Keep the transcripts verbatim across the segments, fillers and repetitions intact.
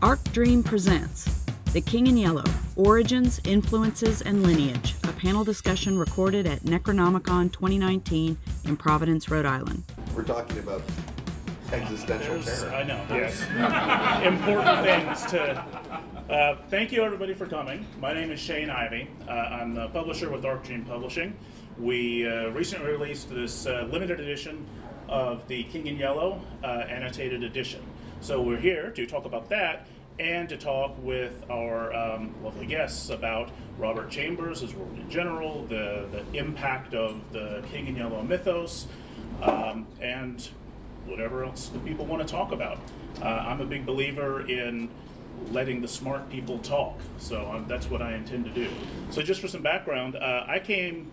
Arc Dream presents The King in Yellow, Origins, Influences, and Lineage, a panel discussion recorded at Necronomicon twenty nineteen in Providence, Rhode Island. We're talking about existential There's, terror. I know, yes. Important things to... Uh, thank you, everybody, for coming. My name is Shane Ivey. Uh, I'm the publisher with Arc Dream Publishing. We uh, recently released this uh, limited edition of The King in Yellow uh, annotated edition. So we're here to talk about that and to talk with our um, lovely guests about Robert Chambers, his work in general, the, the impact of the King in Yellow mythos, um, and whatever else that people want to talk about. Uh, I'm a big believer in letting the smart people talk, so um, that's what I intend to do. So just for some background, uh, I came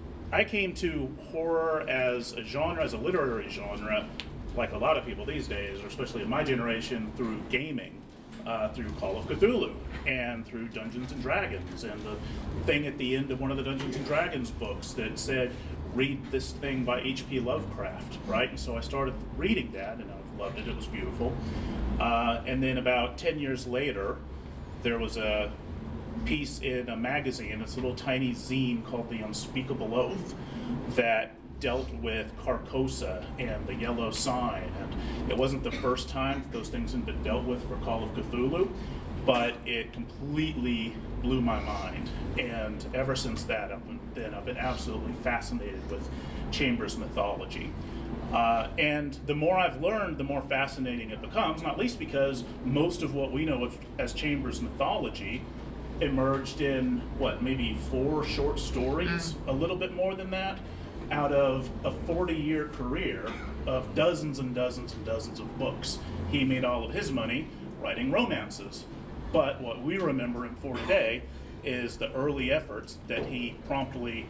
I came to horror as a genre, as a literary genre, like a lot of people these days, or especially in my generation, through gaming, uh, through Call of Cthulhu, and through Dungeons and Dragons, and the thing at the end of one of the Dungeons and Dragons books that said, read this thing by H P Lovecraft, right? And so I started reading that, and I loved it, it was beautiful. Uh, and then about ten years later, there was a piece in a magazine, this little tiny zine called The Unspeakable Oath, that dealt with Carcosa and the Yellow Sign. And it wasn't the first time those things had been dealt with for Call of Cthulhu, but it completely blew my mind. And ever since that, I've been, then I've been absolutely fascinated with Chambers mythology. Uh, and the more I've learned, the more fascinating it becomes, not least because most of what we know of as Chambers mythology emerged in, what, maybe four short stories, a little bit more than that, out of a forty-year career of dozens and dozens and dozens of books. He made all of his money writing romances. But what we remember him for today is the early efforts that he promptly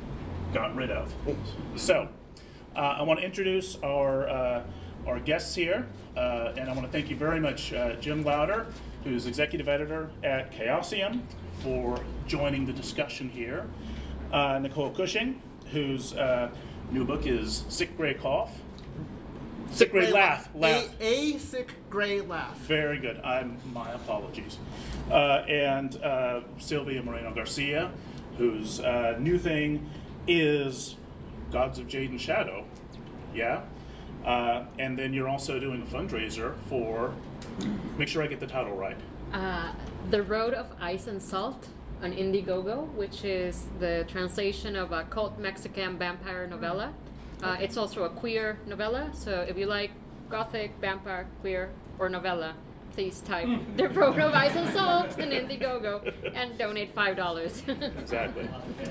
got rid of. So, uh, I want to introduce our uh, our guests here, uh, and I want to thank you very much, uh, Jim Lauder, who's executive editor at Chaosium, for joining the discussion here. Uh, Nicole Cushing, whose uh, new book is Sick Gray Cough. Sick Gray Laugh. Laugh. A, a sick gray laugh. Very good. I'm my apologies. Uh, and uh, Sylvia Moreno Garcia, whose uh, new thing is Gods of Jade and Shadow. Yeah. Uh, and then you're also doing a fundraiser for, make sure I get the title right. Uh, The Road of Ice and Salt on Indiegogo, which is the translation of a cult Mexican vampire novella. Uh, it's also a queer novella, so if you like gothic, vampire, queer, or novella, please type The Road of Ice and Salt in Indiegogo and donate five dollars. Exactly.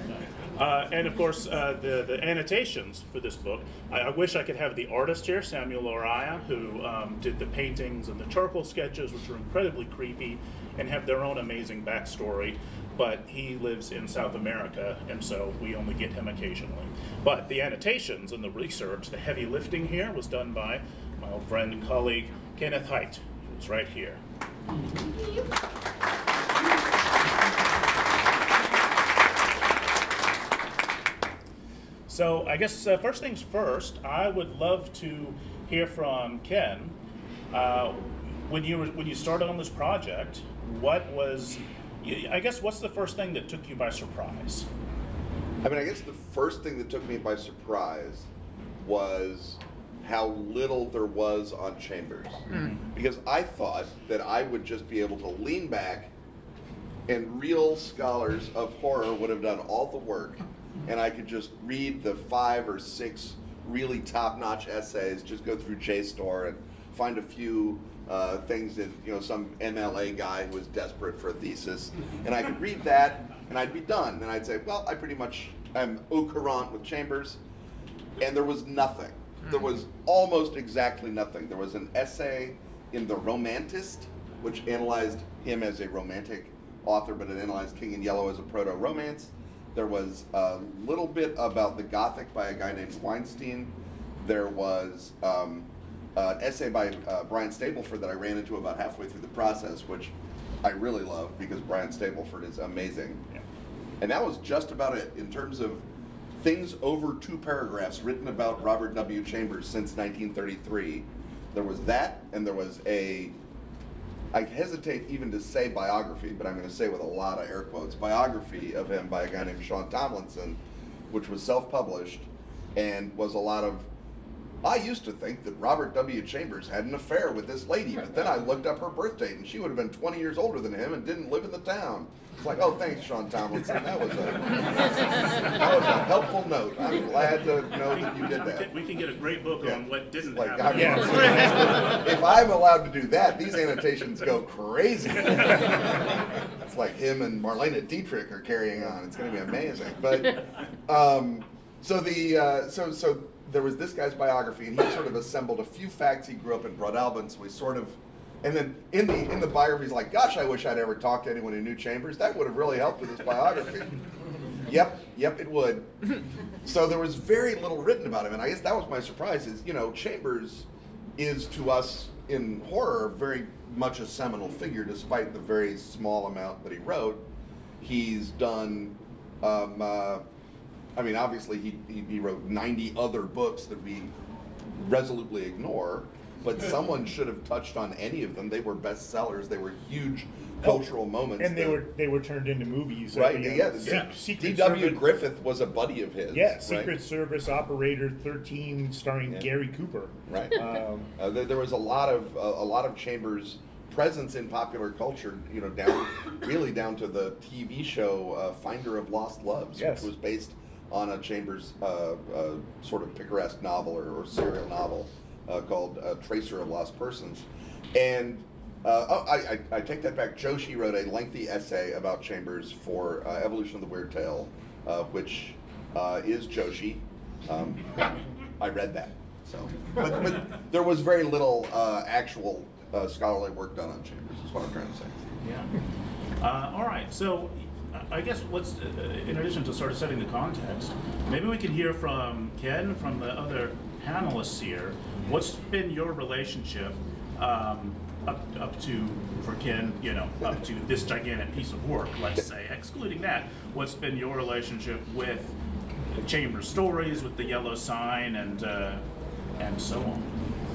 Uh, and of course, uh, the, the annotations for this book. I, I wish I could have the artist here, Samuel Araya, who um, did the paintings and the charcoal sketches, which are incredibly creepy and have their own amazing backstory. But he lives in South America, and so we only get him occasionally. But the annotations and the research, the heavy lifting here, was done by my old friend and colleague, Kenneth Hite, who's right here. So I guess uh, first things first, I would love to hear from Ken. Uh, when you were, when you started on this project, what was, I guess, what's the first thing that took you by surprise? I mean, I guess the first thing that took me by surprise was how little there was on Chambers. Mm. Because I thought that I would just be able to lean back and real scholars of horror would have done all the work, and I could just read the five or six really top-notch essays, just go through JSTOR and find a few uh, things that, you know, some M L A guy who was desperate for a thesis, and I could read that, and I'd be done. And I'd say, well, I pretty much am au courant with Chambers, and there was nothing. There was almost exactly nothing. There was an essay in The Romantist, which analyzed him as a romantic author, but it analyzed King in Yellow as a proto-romance. There was a little bit about the Gothic by a guy named Weinstein. There was um, an essay by uh, Brian Stableford that I ran into about halfway through the process, which I really love because Brian Stableford is amazing. Yeah. And that was just about it in terms of things over two paragraphs written about Robert W. Chambers since nineteen thirty-three. There was that, and there was a I hesitate even to say biography, but I'm going to say with a lot of air quotes, biography of him by a guy named Sean Tomlinson, which was self-published and was a lot of, I used to think that Robert W. Chambers had an affair with this lady, but then I looked up her birth date and she would have been twenty years older than him and didn't live in the town. It's like, oh, thanks, Sean Tomlinson. That was a that was a helpful note. I'm glad to know that you did We that. can, we can get a great book Yeah. on what didn't Like, happen. I mean, if I'm allowed to do that, these annotations go crazy. It's like him and Marlena Dietrich are carrying on. It's going to be amazing. But um, so the uh, so so there was this guy's biography, and he sort of assembled a few facts. He grew up in Broad Albin, so we sort of. And then in the in the biography, he's like, "Gosh, I wish I'd ever talked to anyone who knew Chambers. That would have really helped with this biography." Yep, yep, it would. So there was very little written about him, and I guess that was my surprise. Is you know, Chambers is to us in horror very much a seminal figure, despite the very small amount that he wrote. He's done. Um, uh, I mean, obviously, he, he he wrote ninety other books that we resolutely ignore. But someone should have touched on any of them. They were bestsellers. They were huge cultural moments. And they that, were they were turned into movies. right. You know, Yeah. The Se- yeah. Secret D W Service- Griffith was a buddy of his. Yeah, right? Secret Service Operator thirteen, starring Yeah. Gary Cooper. Right. Um, Uh, there, there was a lot of uh, a lot of Chambers' presence in popular culture. You know, down really down to the T V show uh, Finder of Lost Loves, Yes. which was based on a Chambers uh, uh, sort of picaresque novel or, or serial novel uh, called uh, Tracer of Lost Persons. And uh, oh, I, I, I take that back. Joshi wrote a lengthy essay about Chambers for uh, Evolution of the Weird Tale, uh, which uh, is Joshi. Um, I read that. So, but, but there was very little uh, actual uh, scholarly work done on Chambers, is what I'm trying to say. Yeah. Uh, all right. So, uh, I guess let's, uh, in addition to sort of setting the context, maybe we can hear from Ken, from the other panelists here. What's been your relationship um, up up to, for Ken, you know, up to this gigantic piece of work? Let's say, excluding that, what's been your relationship with Chambers stories, with the Yellow Sign, and uh, and so on?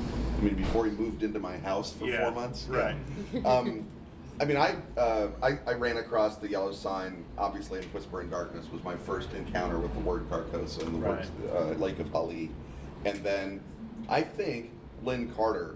I mean, before he moved into my house for Yeah, four months. right. Yeah. Um, I mean, I, uh, I I ran across the Yellow Sign, obviously, in Whisper in Darkness was my first encounter with the word Carcosa and the Right. word uh, Lake of Hali. And then I think Lynn Carter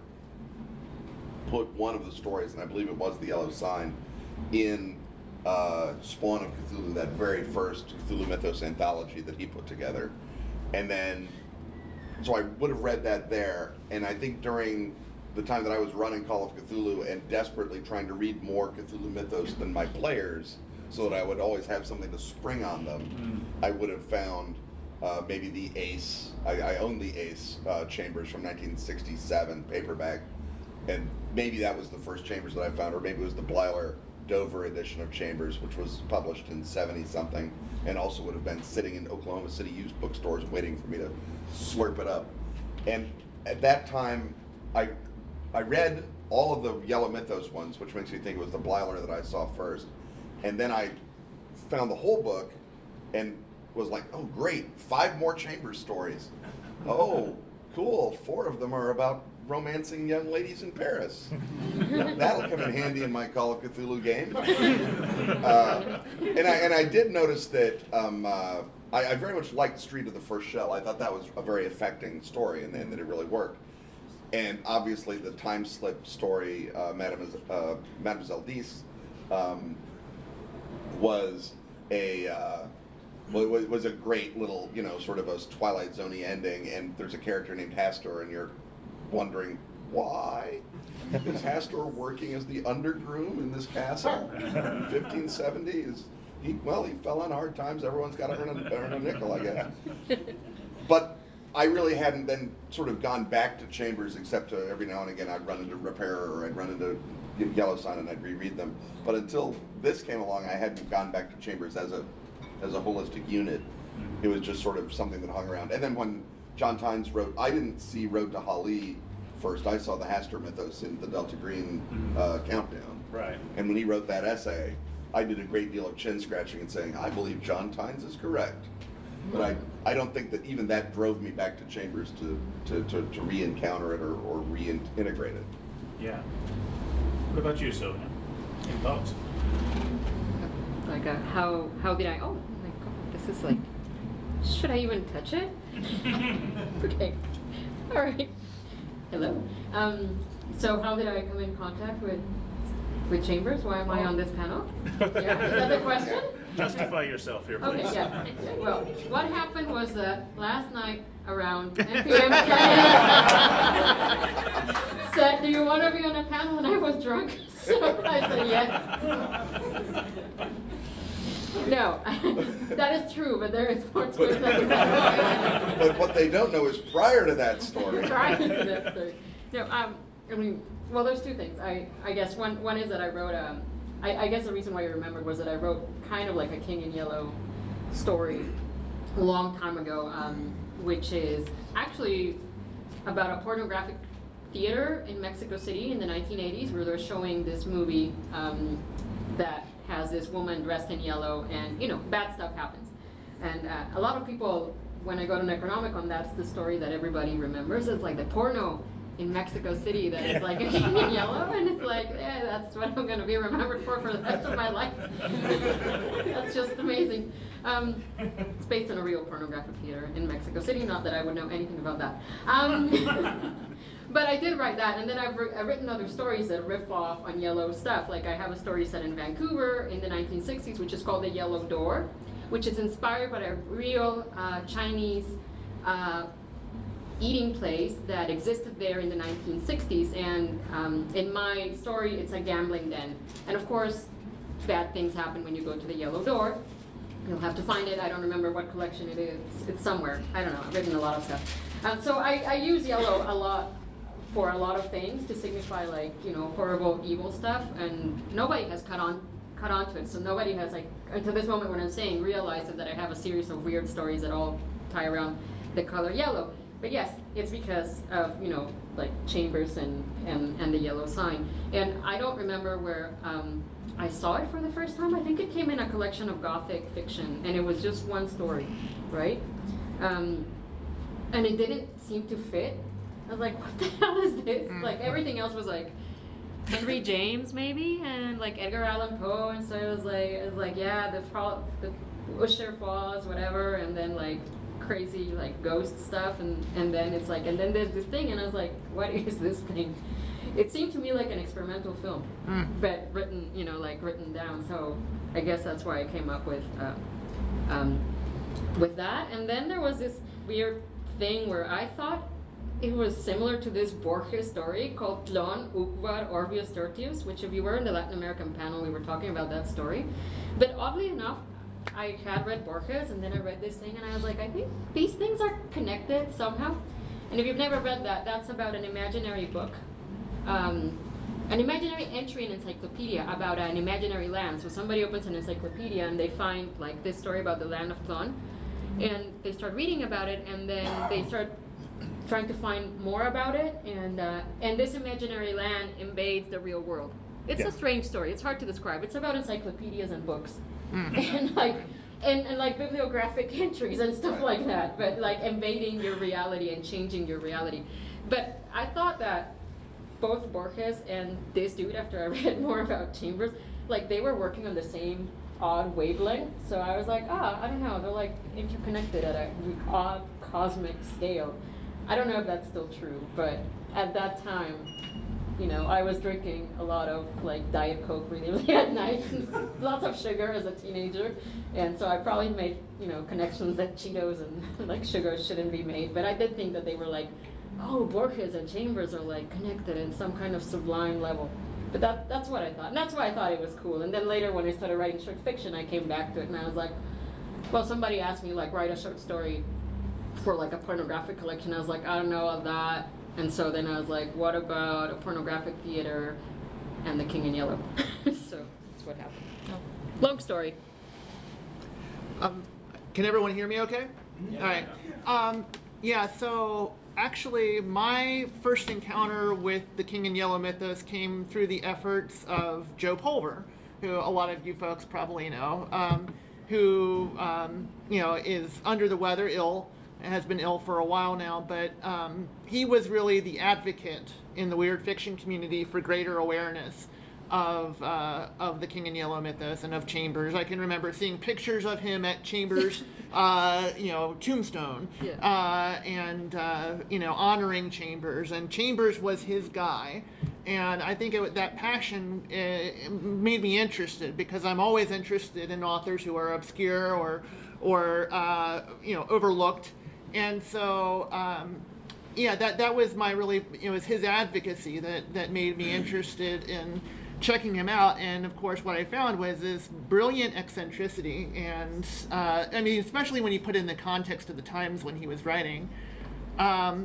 put one of the stories, and I believe it was the Yellow Sign, in uh, Spawn of Cthulhu, that very first Cthulhu Mythos anthology that he put together. And then, so I would have read that there, and I think during the time that I was running Call of Cthulhu and desperately trying to read more Cthulhu Mythos than my players, so that I would always have something to spring on them, mm. I would have found uh, maybe the Ace, I, I own the Ace uh, Chambers from nineteen sixty-seven paperback, and maybe that was the first Chambers that I found, or maybe it was the Blyler Dover edition of Chambers, which was published in seventy something, and also would have been sitting in Oklahoma City used bookstores waiting for me to slurp it up. And at that time, I I read all of the Yellow Mythos ones, which makes me think it was the Blyler that I saw first. And then I found the whole book and was like, oh great, five more Chambers stories. Oh, cool, four of them are about romancing young ladies in Paris. That'll come in handy in my Call of Cthulhu game. Uh, and I and I did notice that um, uh, I, I very much liked Street of the First Shell. I thought that was a very affecting story, and, and that it really worked. And obviously, the time slip story, uh, Mademoiselle, uh, Mademoiselle Dece, um, was a uh, was, was a great little, you know, sort of a Twilight Zone-y ending. And there's a character named Hastur, and you're wondering why is Hastur working as the undergroom in this castle in fifteen seventy? Is he? Well, he fell on hard times. Everyone's got to earn a, earn a nickel, I guess. But I really hadn't then sort of gone back to Chambers, except to every now and again I'd run into Repairer or I'd run into Yellow Sign and I'd reread them. But until this came along, I hadn't gone back to Chambers as a as a holistic unit. It was just sort of something that hung around. And then when John Tynes wrote, I didn't see Road to Hali first. I saw the Hastur Mythos in the Delta Green uh, Countdown. Right. And when he wrote that essay, I did a great deal of chin scratching and saying, I believe John Tynes is correct. But I, I don't think that even that drove me back to Chambers to, to, to, to re-encounter it or, or reintegrate it. Yeah. What about you, Sylvia? Any thoughts? Like, uh, how how did I? Oh my god, this is like. Should I even touch it? Okay. All right. Hello. Um, so, how did I come in contact with with Chambers? Why am I on this panel? Yeah, is that the question? Justify yourself here, please. Okay, yeah. Well, what happened was that last night around ten p m said, "Do you want to be on a panel?" And I was drunk, so I said yes. No, that is true, but there is more to it than that. But what they don't know is prior to that story. Prior to that story. No, um, I mean, well, there's two things. I, I guess one, one is that I wrote um, I, I guess the reason why you remembered was that I wrote kind of like a King in Yellow story a long time ago, um, which is actually about a pornographic theater in Mexico City in the nineteen eighties, where they're showing this movie um, that has this woman dressed in yellow, and you know, bad stuff happens. And uh, a lot of people, when I go to Necronomicon, that's the story that everybody remembers. It's like the porno in Mexico City that is like a king in yellow, and it's like, yeah, that's what I'm going to be remembered for for the rest of my life. That's just amazing. Um, it's based on a real pornographic theater in Mexico City, not that I would know anything about that. Um, But I did write that, and then I've, I've written other stories that riff off on yellow stuff. Like I have a story set in Vancouver in the nineteen sixties, which is called The Yellow Door, which is inspired by a real uh, Chinese uh, eating place that existed there in the nineteen sixties. And um, in my story, it's a gambling den. And of course, bad things happen when you go to the Yellow Door. You'll have to find it. I don't remember what collection it is. It's somewhere. I don't know. I've written a lot of stuff. Um, so I, I use yellow a lot for a lot of things to signify, like, you know, horrible, evil stuff, and nobody has cut on cut onto it. So nobody has, like, until this moment when I'm saying, realized that I have a series of weird stories that all tie around the color yellow. But yes, it's because of, you know, like Chambers and, and, and the yellow sign. And I don't remember where um, I saw it for the first time. I think it came in a collection of Gothic fiction, and it was just one story, right? Um, and it didn't seem to fit. I was like, what the hell is this? Like, everything else was like Henry James, maybe, and like Edgar Allan Poe, and so it was like, it was like, yeah, the pro- the Usher Falls, whatever, and then like crazy like ghost stuff, and and then it's like, and then there's this thing, and I was like, what is this thing? It seemed to me like an experimental film, mm. but written, you know, like written down. So I guess that's why I came up with uh, um, with that. And then there was this weird thing where I thought it was similar to this Borges story called Tlon, Uqbar, Orbius Tertius, which if you were in the Latin American panel, we were talking about that story. But oddly enough, I had read Borges, and then I read this thing, and I was like, I think these things are connected somehow. And if you've never read that, that's about an imaginary book. Um, an imaginary entry in encyclopedia about an imaginary land. So somebody opens an encyclopedia, and they find like this story about the land of Tlon, and they start reading about it, and then they start trying to find more about it, and uh, and this imaginary land invades the real world. It's yeah. a strange story. It's hard to describe. It's about encyclopedias and books, mm. and like and, and like bibliographic entries and stuff like that. But like invading your reality and changing your reality. But I thought that both Borges and this dude, after I read more about Chambers, like they were working on the same odd wavelength. So I was like, ah, I don't know. They're like interconnected at an odd cosmic scale. I don't know if that's still true, but at that time, you know, I was drinking a lot of like Diet Coke really late at night, lots of sugar as a teenager, and so I probably made, you know, connections that Cheetos and like sugar shouldn't be made. But I did think that they were like, oh, Borges and Chambers are like connected in some kind of sublime level. But that, that's what I thought, and that's why I thought it was cool. And then later when I started writing short fiction, I came back to it, and I was like, well, somebody asked me like write a short story for like a pornographic collection. I was like, I don't know of that. And so then I was like, what about a pornographic theater and the King in Yellow? So that's what happened. Oh. Long story. Um, can everyone hear me okay? Yeah. All right. Um, yeah, so actually my first encounter with the King in Yellow mythos came through the efforts of Joe Pulver, who a lot of you folks probably know, um, who, um, you know, is under the weather, ill, has been ill for a while now, but um, he was really the advocate in the weird fiction community for greater awareness of uh, of the King in Yellow mythos and of Chambers. I can remember seeing pictures of him at Chambers, uh, you know, tombstone, Yeah. uh, and uh, you know, honoring Chambers. And Chambers was his guy, and I think it, that passion uh, made me interested, because I'm always interested in authors who are obscure or or uh, you know, overlooked, and so. Um, Yeah, that that was my really, it was his advocacy that, that made me interested in checking him out. And of course, what I found was this brilliant eccentricity, and uh, I mean, especially when you put it in the context of the times when he was writing, um,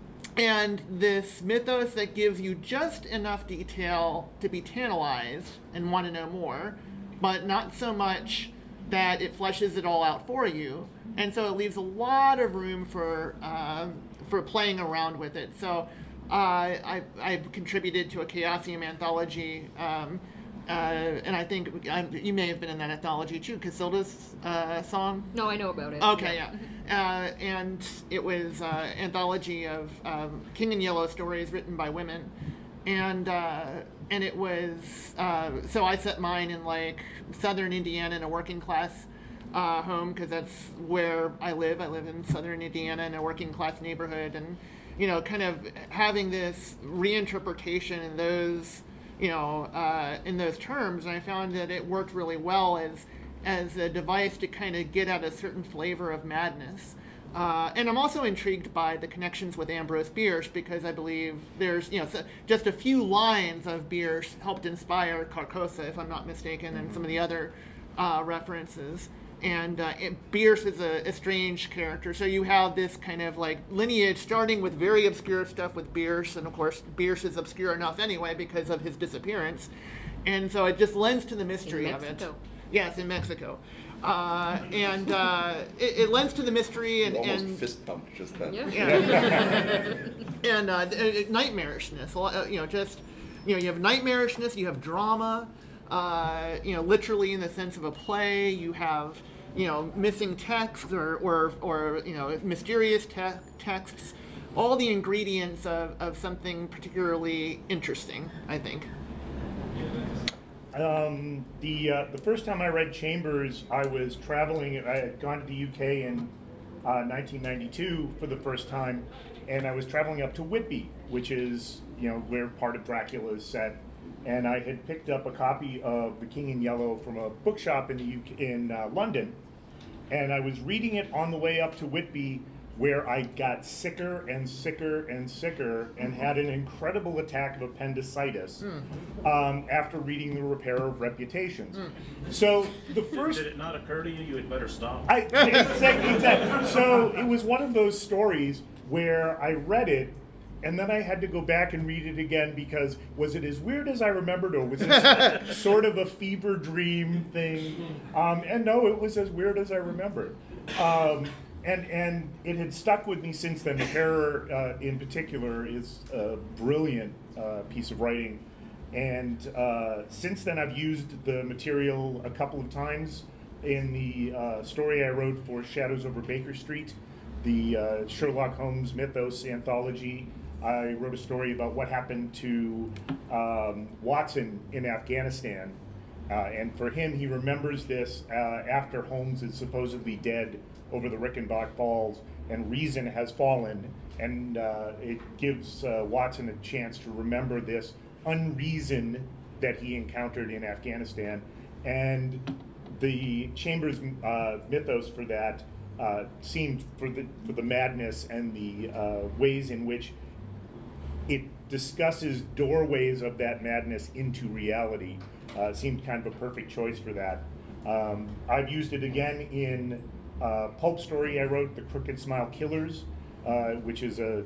and this mythos that gives you just enough detail to be tantalized and want to know more, but not so much that it fleshes it all out for you, and so it leaves a lot of room for um, for playing around with it. So uh, I I contributed to a Chaosium anthology, um, uh, and I think I, you may have been in that anthology too, Casilda's uh, song. No, I know about it. Okay, yeah. Uh, and it was uh, anthology of um, King in Yellow stories written by women, and uh, and it was uh, so I set mine in like southern Indiana in a working class uh, home, because that's where I live. I live in southern Indiana in a working class neighborhood, and you know, kind of having this reinterpretation in those you know uh, in those terms, and I found that it worked really well as as a device to kind of get at a certain flavor of madness. Uh, and I'm also intrigued by the connections with Ambrose Bierce, because I believe there's, you know, so just a few lines of Bierce helped inspire Carcosa, if I'm not mistaken, and some of the other uh, references. And uh, it, Bierce is a, a strange character, so you have this kind of like lineage starting with very obscure stuff with Bierce, and of course Bierce is obscure enough anyway because of his disappearance, and so it just lends to the mystery In of it. Mexico. Yes, in Mexico. Uh, and uh, it, it lends to the mystery and, You almost and fist pumped just then. Yeah. yeah. and uh, th- nightmarishness. A lot- uh, You know, just you know, you have nightmarishness. You have drama. Uh, you know, literally in the sense of a play. You have you know missing texts or or, or you know mysterious te- texts. All the ingredients of, of something particularly interesting, I think. Um, the uh, the first time I read Chambers, I was traveling. I had gone to the U K in uh, nineteen ninety-two for the first time, and I was traveling up to Whitby, which is you know where part of Dracula is set. And I had picked up a copy of The King in Yellow from a bookshop in the U K, in uh, London, and I was reading it on the way up to Whitby, where I got sicker and sicker and sicker and had an incredible attack of appendicitis mm. um, after reading The Repair of Reputations. Mm. So the first... Did it not occur to you you had better stop? I, exactly, exactly. So it was one of those stories where I read it, and then I had to go back and read it again because was it as weird as I remembered, or was it sort of a fever dream thing? Um, and no, it was as weird as I remembered. Um, And and it had stuck with me since then. The Terror, uh, in particular, is a brilliant uh, piece of writing. And uh, since then, I've used the material a couple of times in the uh, story I wrote for Shadows Over Baker Street, the uh, Sherlock Holmes mythos anthology. I wrote a story about what happened to um, Watson in Afghanistan. Uh, and for him, he remembers this uh, after Holmes is supposedly dead over the Rickenbach Falls, and reason has fallen, and uh, it gives uh, Watson a chance to remember this unreason that he encountered in Afghanistan, and the Chambers uh, mythos for that uh, seemed for the for the madness and the uh, ways in which it discusses doorways of that madness into reality uh, seemed kind of a perfect choice for that. Um, I've used it again in Uh, pulp story I wrote, The Crooked Smile Killers, uh, which is a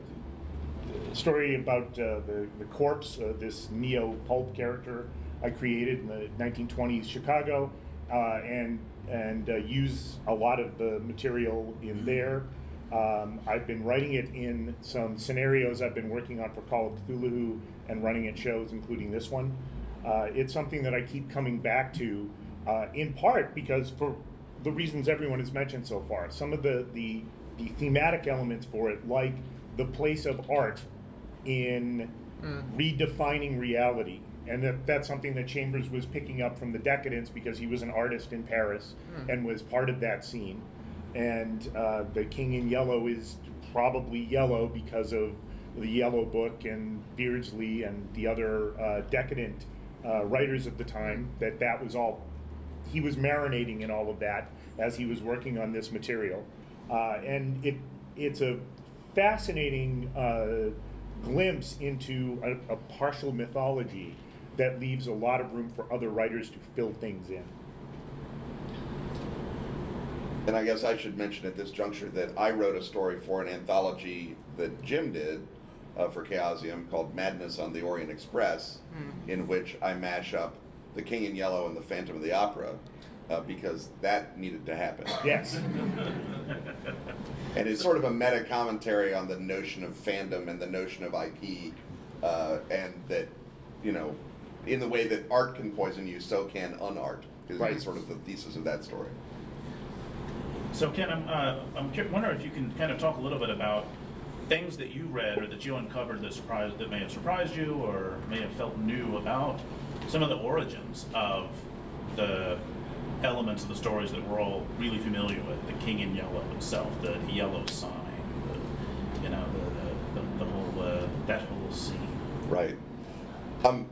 story about uh, the, the corpse, uh, this neo-pulp character I created in the nineteen twenties Chicago, uh, and and uh, use a lot of the material in there. Um, I've been writing it in some scenarios I've been working on for Call of Cthulhu and running at shows, including this one. Uh, it's something that I keep coming back to, uh, in part because for the reasons everyone has mentioned so far. Some of the, the the thematic elements for it, like the place of art in mm. redefining reality. And that, that's something that Chambers was picking up from the Decadents because he was an artist in Paris mm. and was part of that scene. And uh, The King in Yellow is probably yellow because of the Yellow Book and Beardsley and the other uh, decadent uh, writers of the time, that that was all, he was marinating in all of that as he was working on this material. Uh, and it it's a fascinating uh, glimpse into a, a partial mythology that leaves a lot of room for other writers to fill things in. And I guess I should mention at this juncture that I wrote a story for an anthology that Jim did uh, for Chaosium called Madness on the Orient Express, mm. in which I mash up The King in Yellow and The Phantom of the Opera, uh, because that needed to happen. Yes. And it's sort of a meta commentary on the notion of fandom and the notion of I P, uh, and that, you know, in the way that art can poison you, so can unart, is right. sort of the thesis of that story. So Ken, I'm, uh, I'm wondering if you can kind of talk a little bit about things that you read or that you uncovered that surprised, that may have surprised you or may have felt new about some of the origins of the elements of the stories that we're all really familiar with. The King in Yellow itself, the yellow sign, the, you know, the the, the, the whole uh, that whole scene. Right. Um.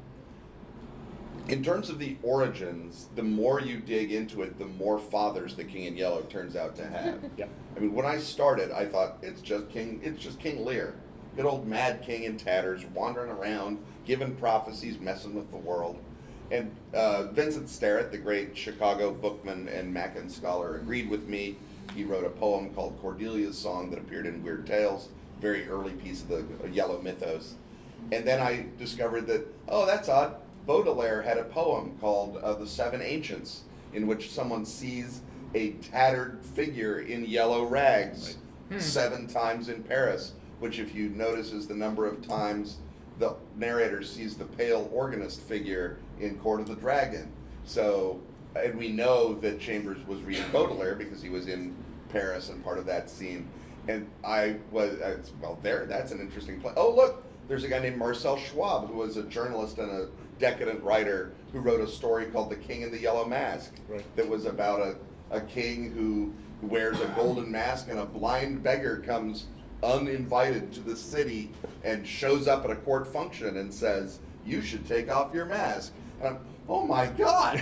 In terms of the origins, the more you dig into it, the more fathers the King in Yellow turns out to have. Yep. I mean, when I started, I thought it's just King. It's just King Lear, good old mad king in tatters, wandering around, giving prophecies, messing with the world. And uh, Vincent Starrett, the great Chicago bookman and Mackin scholar, agreed with me. He wrote a poem called Cordelia's Song that appeared in Weird Tales, very early piece of the Yellow mythos. And then I discovered that, oh, that's odd. Baudelaire had a poem called uh, The Seven Ancients, in which someone sees a tattered figure in yellow rags right. hmm. seven times in Paris, which, if you notice, is the number of times the narrator sees the pale organist figure in Court of the Dragon. So, and we know that Chambers was reading Baudelaire because he was in Paris and part of that scene. And I was, I, well, there, that's an interesting play. Oh, look, there's a guy named Marcel Schwab, who was a journalist and a decadent writer who wrote a story called The King in the Yellow Mask, right. that was about a, a king who wears a golden mask and a blind beggar comes uninvited to the city and shows up at a court function and says, you should take off your mask. And I'm, oh my God!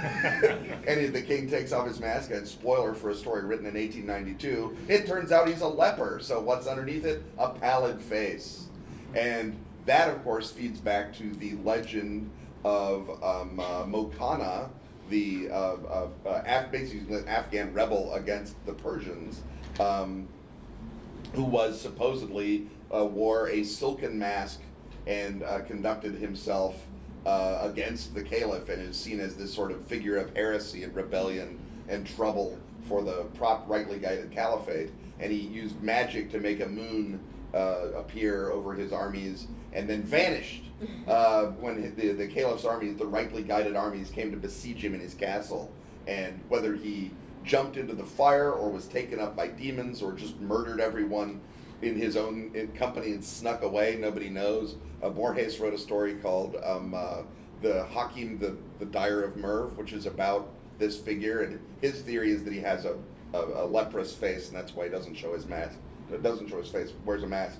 And the king takes off his mask, and spoiler for a story written in eighteen ninety-two, it turns out he's a leper. So what's underneath it? A pallid face. And that, of course, feeds back to the legend of um, uh, Mokana, the uh, uh, uh, Af- basically an Afghan rebel against the Persians, um, who was supposedly uh, wore a silken mask and uh, conducted himself uh, against the caliph, and is seen as this sort of figure of heresy and rebellion and trouble for the prop rightly guided caliphate. And he used magic to make a moon uh, appear over his armies, and then vanished uh, when the, the caliph's armies, the rightly guided armies, came to besiege him in his castle. And whether he jumped into the fire or was taken up by demons or just murdered everyone in his own in company and snuck away, nobody knows. Uh, Borges wrote a story called um, uh, the Hakim, the, the Dyer of Merv, which is about this figure. And his theory is that he has a, a, a leprous face, and that's why he doesn't show his mask. It doesn't show his face, wears a mask.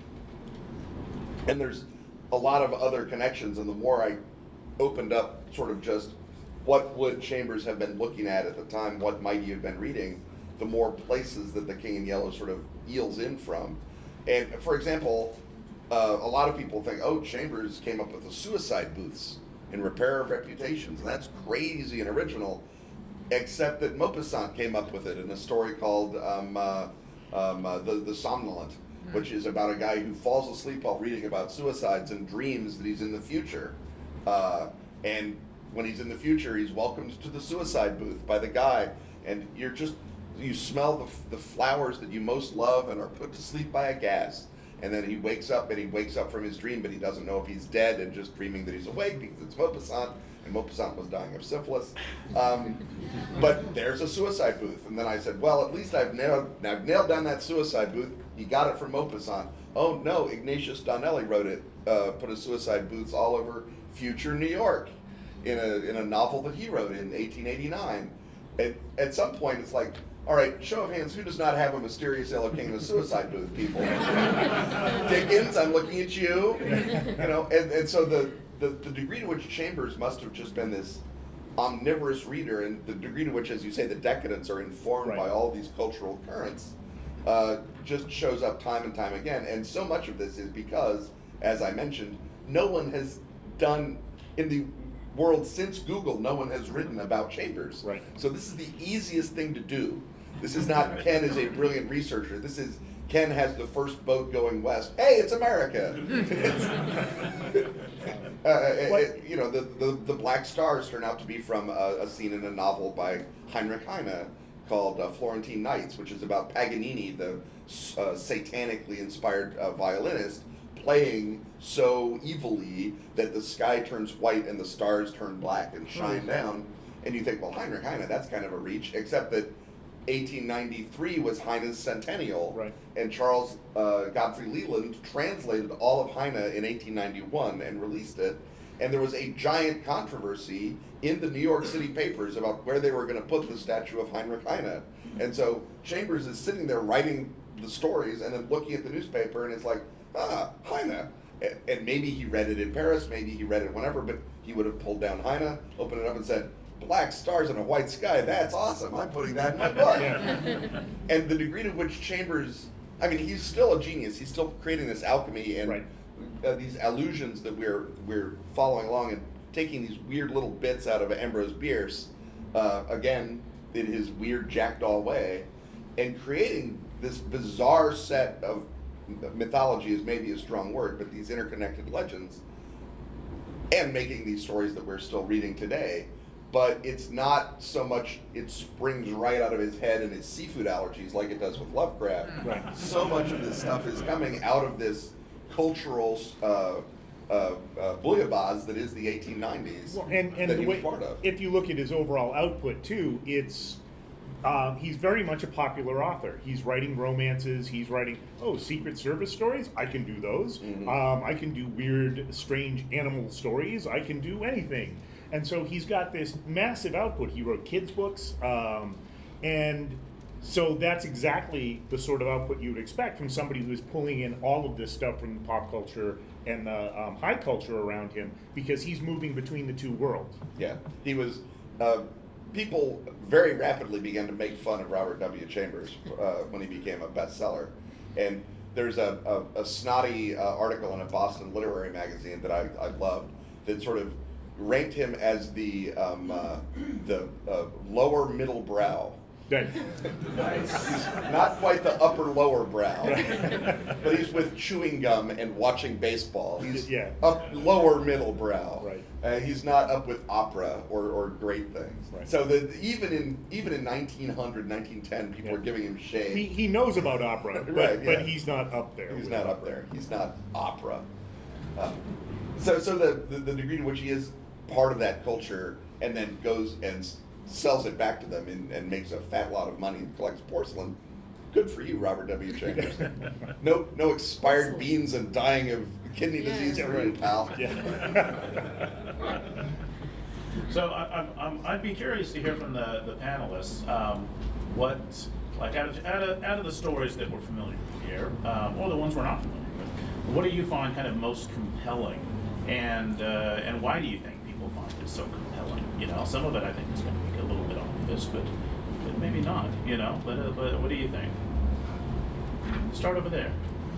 And there's a lot of other connections, and the more I opened up sort of just what would Chambers have been looking at at the time, what might he have been reading, the more places that the King in Yellow sort of eels in from. And for example, uh, a lot of people think, oh, Chambers came up with the suicide booths in Repair of Reputations, and that's crazy and original, except that Maupassant came up with it in a story called um, uh, um, uh, the, the Somnolent, which is about a guy who falls asleep while reading about suicides and dreams that he's in the future. Uh, and when he's in the future, he's welcomed to the suicide booth by the guy, and you're just, you smell the, the flowers that you most love and are put to sleep by a gas. and then he wakes up and he wakes up from his dream, but he doesn't know if he's dead and just dreaming that he's awake because it's Maupassant, and Maupassant was dying of syphilis. Um, but there's a suicide booth, and then I said, well, at least I've nailed, I've nailed down that suicide booth. He got it from Maupassant. Oh no, Ignatius Donnelly wrote it, uh, put a suicide booths all over future New York in a in a novel that he wrote in eighteen eighty-nine. At, at some point, it's like, all right, show of hands, who does not have a mysterious yellow king in a suicide booth, people? Dickens, I'm looking at you. You know, and, and so the, the, the degree to which Chambers must have just been this omnivorous reader, and the degree to which, as you say, the decadents are informed Right. by all these cultural currents, uh, just shows up time and time again. And so much of this is because, as I mentioned, no one has done, in the world since Google, no one has written about Chambers. Right. So this is the easiest thing to do. This is not Ken is a brilliant researcher. This is Ken has the first boat going west. Hey, it's America. It's, uh, it, you know, the, the, the Black Stars turn out to be from a, a scene in a novel by Heinrich Heine called uh, Florentine Nights, which is about Paganini, the uh, satanically inspired uh, violinist, playing so evilly that the sky turns white and the stars turn black and shine down. And you think, well, Heinrich Heine, that's kind of a reach, except that eighteen ninety-three was Heine's centennial, Right. and Charles uh, Godfrey Leland translated all of Heine in eighteen ninety-one and released it. And there was a giant controversy in the New York City papers about where they were going to put the statue of Heinrich Heine. And so Chambers is sitting there writing the stories and then looking at the newspaper, and it's like, ah, Heine. And maybe he read it in Paris, maybe he read it whenever, but he would have pulled down Heine, opened it up and said, black stars in a white sky, that's awesome, I'm putting that in my book. And the degree to which Chambers, I mean, he's still a genius, he's still creating this alchemy and Right. uh, these allusions that we're we're following along and taking these weird little bits out of Ambrose Bierce, uh, again, in his weird jackdaw way, and creating this bizarre set of mythology is maybe a strong word, but these interconnected legends, and making these stories that we're still reading today. But it's not so much, it springs right out of his head and his seafood allergies like it does with Lovecraft. Right. So much of this stuff is coming out of this cultural uh, uh, uh, bouillabaisse that is the eighteen nineties Well, and and that the he way, was part of. if you look at his overall output too, it's uh, he's very much a popular author. He's writing romances. He's writing oh Secret Service stories. I can do those. Mhm. Um, I can do weird, strange animal stories. I can do anything. And so he's got this massive output. He wrote kids books, um, and so that's exactly the sort of output you would expect from somebody who is pulling in all of this stuff from pop culture and the um, high culture around him, because he's moving between the two worlds. Yeah, he was. Uh, people very rapidly began to make fun of Robert W. Chambers uh, when he became a bestseller, and there's a, a, a snotty uh, article in a Boston literary magazine that I, I loved that sort of ranked him as the um, uh, the uh, lower middle brow. Then, Not quite the upper lower brow, but he's with chewing gum and watching baseball. He's Yeah. up lower middle brow. Right. Uh, he's not up with opera or, or great things. Right. So the, even in even in nineteen hundred, nineteen ten, people Yeah. were giving him shade. he, he knows about opera, but, Right, but yeah. he's not up there. He's with not up opera. there. He's not opera. Um, so so the, the the degree to which he is part of that culture and then goes and s- sells it back to them and, and makes a fat lot of money and collects porcelain. Good for you, Robert W. Chambers. no no expired beans and dying of kidney Yeah. disease Yeah, for right. you, pal. Yeah. So I, I'm, I'm, I'd be curious to hear from the, the panelists, um, what, like out of, out of, out of the stories that we're familiar with here, um, or the ones we're not familiar with, what do you find kind of most compelling, and uh, and why do you think people find it so compelling? You know, some of it I think is going to be a little bit obvious, but, but maybe not. You know, but uh, but what do you think? Start over there.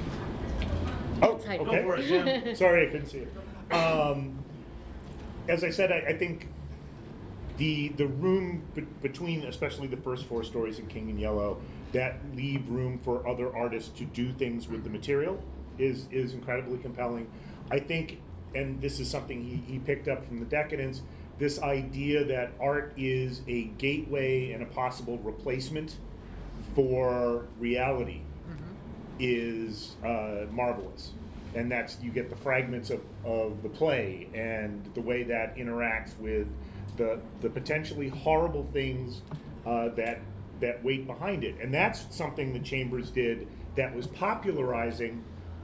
Oh, Type. okay. Go for it, Jim. Sorry, I couldn't see it. Um, as I said, I, I think the the room be- between, especially the first four stories in King in Yellow, that leave room for other artists to do things with the material is is incredibly compelling. I think, and this is something he, he picked up from the Decadents, this idea that art is a gateway and a possible replacement for reality. is uh, marvelous. And that's, you get the fragments of, of the play and the way that interacts with the the potentially horrible things uh, that that wait behind it. And that's something that Chambers did that was popularizing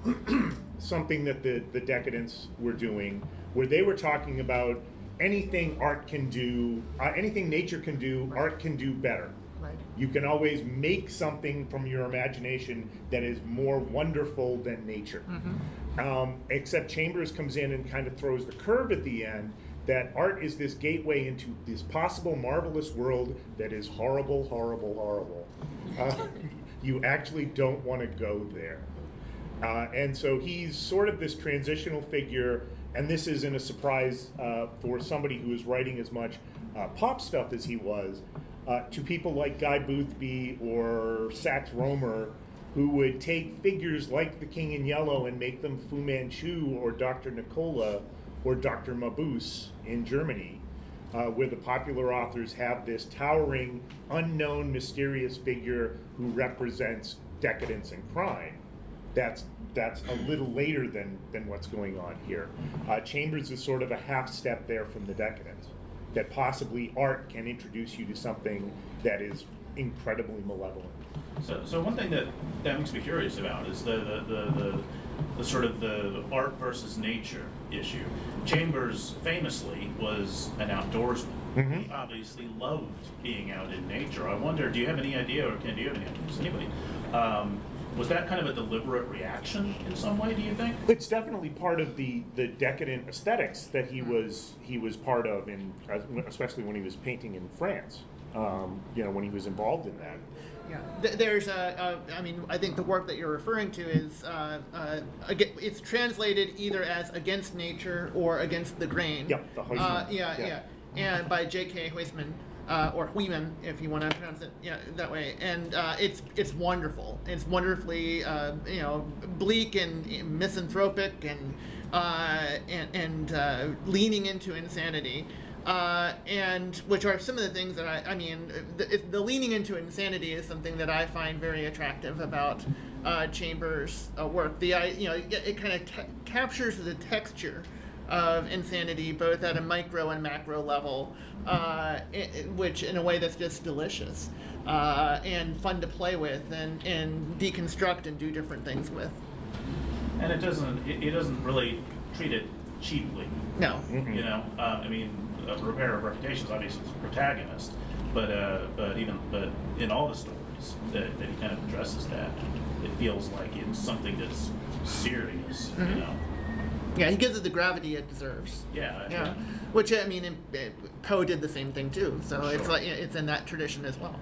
something that the, the Decadents were doing, where they were talking about anything art can do, uh, anything nature can do, art can do better. Right. You can always make something from your imagination that is more wonderful than nature. Mm-hmm. Um, except Chambers comes in and kind of throws the curve at the end that art is this gateway into this possible marvelous world that is horrible, horrible, horrible. Uh, you actually don't want to go there. Uh, and so he's sort of this transitional figure, and this isn't a surprise uh, for somebody who is writing as much uh, pop stuff as he was, uh, to people like Guy Boothby or Sax Rohmer, who would take figures like the King in Yellow and make them Fu Manchu or Doctor Nicola or Doctor Mabuse in Germany, uh, where the popular authors have this towering, unknown, mysterious figure who represents decadence and crime. That's that's a little later than, than what's going on here. Uh, Chambers is sort of a half step there from the Decadence, that possibly art can introduce you to something that is incredibly malevolent. So, so one thing that, that makes me curious about is the the, the, the, the sort of the art versus nature issue. Chambers famously was an outdoorsman. Mm-hmm. He obviously loved being out in nature. I wonder, do you have any idea, or can do you have any idea, does anybody, um, was that kind of a deliberate reaction in some way, do you think? It's definitely part of the, the decadent aesthetics that he was he was part of, in, especially when he was painting in France. Um, you know, when he was involved in that. Yeah, Th- there's a, a, I mean, I think the work that you're referring to is, uh, uh, ag- it's translated either as Against Nature or Against the Grain. Yep, the Huysman. Uh, yeah, Yeah. yeah, and by J K Huysman, uh, or Huysman, if you want to pronounce it, yeah, that way. And uh, it's it's wonderful. It's wonderfully, uh, you know, bleak and misanthropic and uh, and, and uh, leaning into insanity. Uh, and which are some of the things that I, I mean, the, the leaning into insanity is something that I find very attractive about uh, Chambers' uh, work. The, I, you know, it, it kind of te- captures the texture of insanity both at a micro and macro level, uh, it, it- which in a way that's just delicious uh, and fun to play with and, and deconstruct and do different things with. And it doesn't, it, it doesn't really treat it cheaply. No. You know, uh, I mean, a Repair of Reputations obviously is the protagonist, but uh, but even but in all the stories that, that he kind of addresses that, it feels like it's something that's serious. Mm-hmm. You know. Yeah, he gives it the gravity it deserves. Yeah. Yeah, which I mean, in, uh, Poe did the same thing too. So it's Sure. like it's in that tradition as well.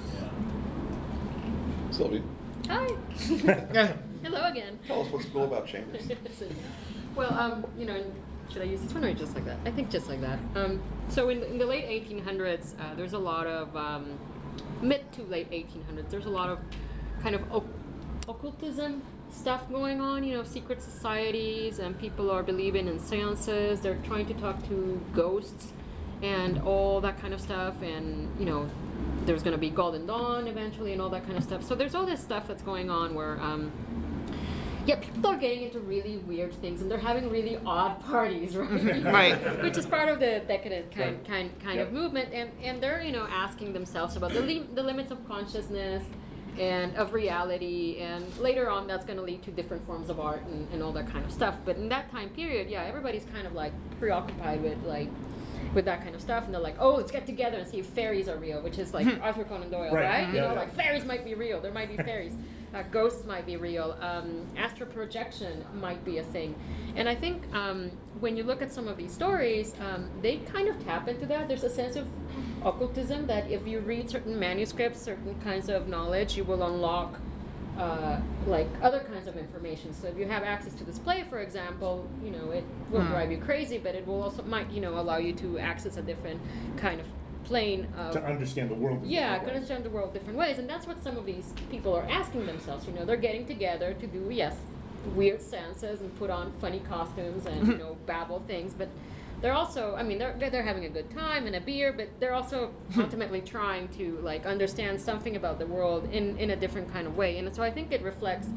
Yeah. Sylvie, Hi. Yeah. Hello again. tell us what's cool about Chambers. Well, um, you know, should I use this one or just like that? I think just like that. Um, so in, in the late eighteen hundreds, uh, there's a lot of um, mid to late eighteen hundreds. There's a lot of kind of oc- occultism stuff going on. You know, secret societies, and people are believing in seances. They're trying to talk to ghosts and all that kind of stuff. And you know, there's going to be Golden Dawn eventually, and all that kind of stuff. So there's all this stuff that's going on where. Um, Yeah, people are getting into really weird things, and they're having really odd parties, right? Right. Which is part of the decadent kind Right. kind kind Yep. of movement, and and they're you know asking themselves about the li- the limits of consciousness and of reality, and later on that's going to lead to different forms of art and, and all that kind of stuff. But in that time period, yeah, everybody's kind of like preoccupied with like. with that kind of stuff, and they're like, oh, let's get together and see if fairies are real, which is like Arthur Conan Doyle, Right. right? You Yeah, know, yeah. like fairies might be real, there might be fairies, uh, ghosts might be real, um, astral projection might be a thing. And I think um, when you look at some of these stories, um, they kind of tap into that. There's a sense of occultism that if you read certain manuscripts, certain kinds of knowledge, you will unlock uh, like other kinds of information. So if you have access to this play, for example, you know, it will Hmm. drive you crazy, but it will also might, you know, allow you to access a different kind of plane of To understand the world. in yeah, different can ways. understand the world different ways, and that's what some of these people are asking themselves. You know, they're getting together to do yes, weird seances and put on funny costumes and you know babble things, but they're also, I mean, they're they're they're having a good time and a beer, but they're also ultimately trying to like understand something about the world in in a different kind of way, and so I think it reflects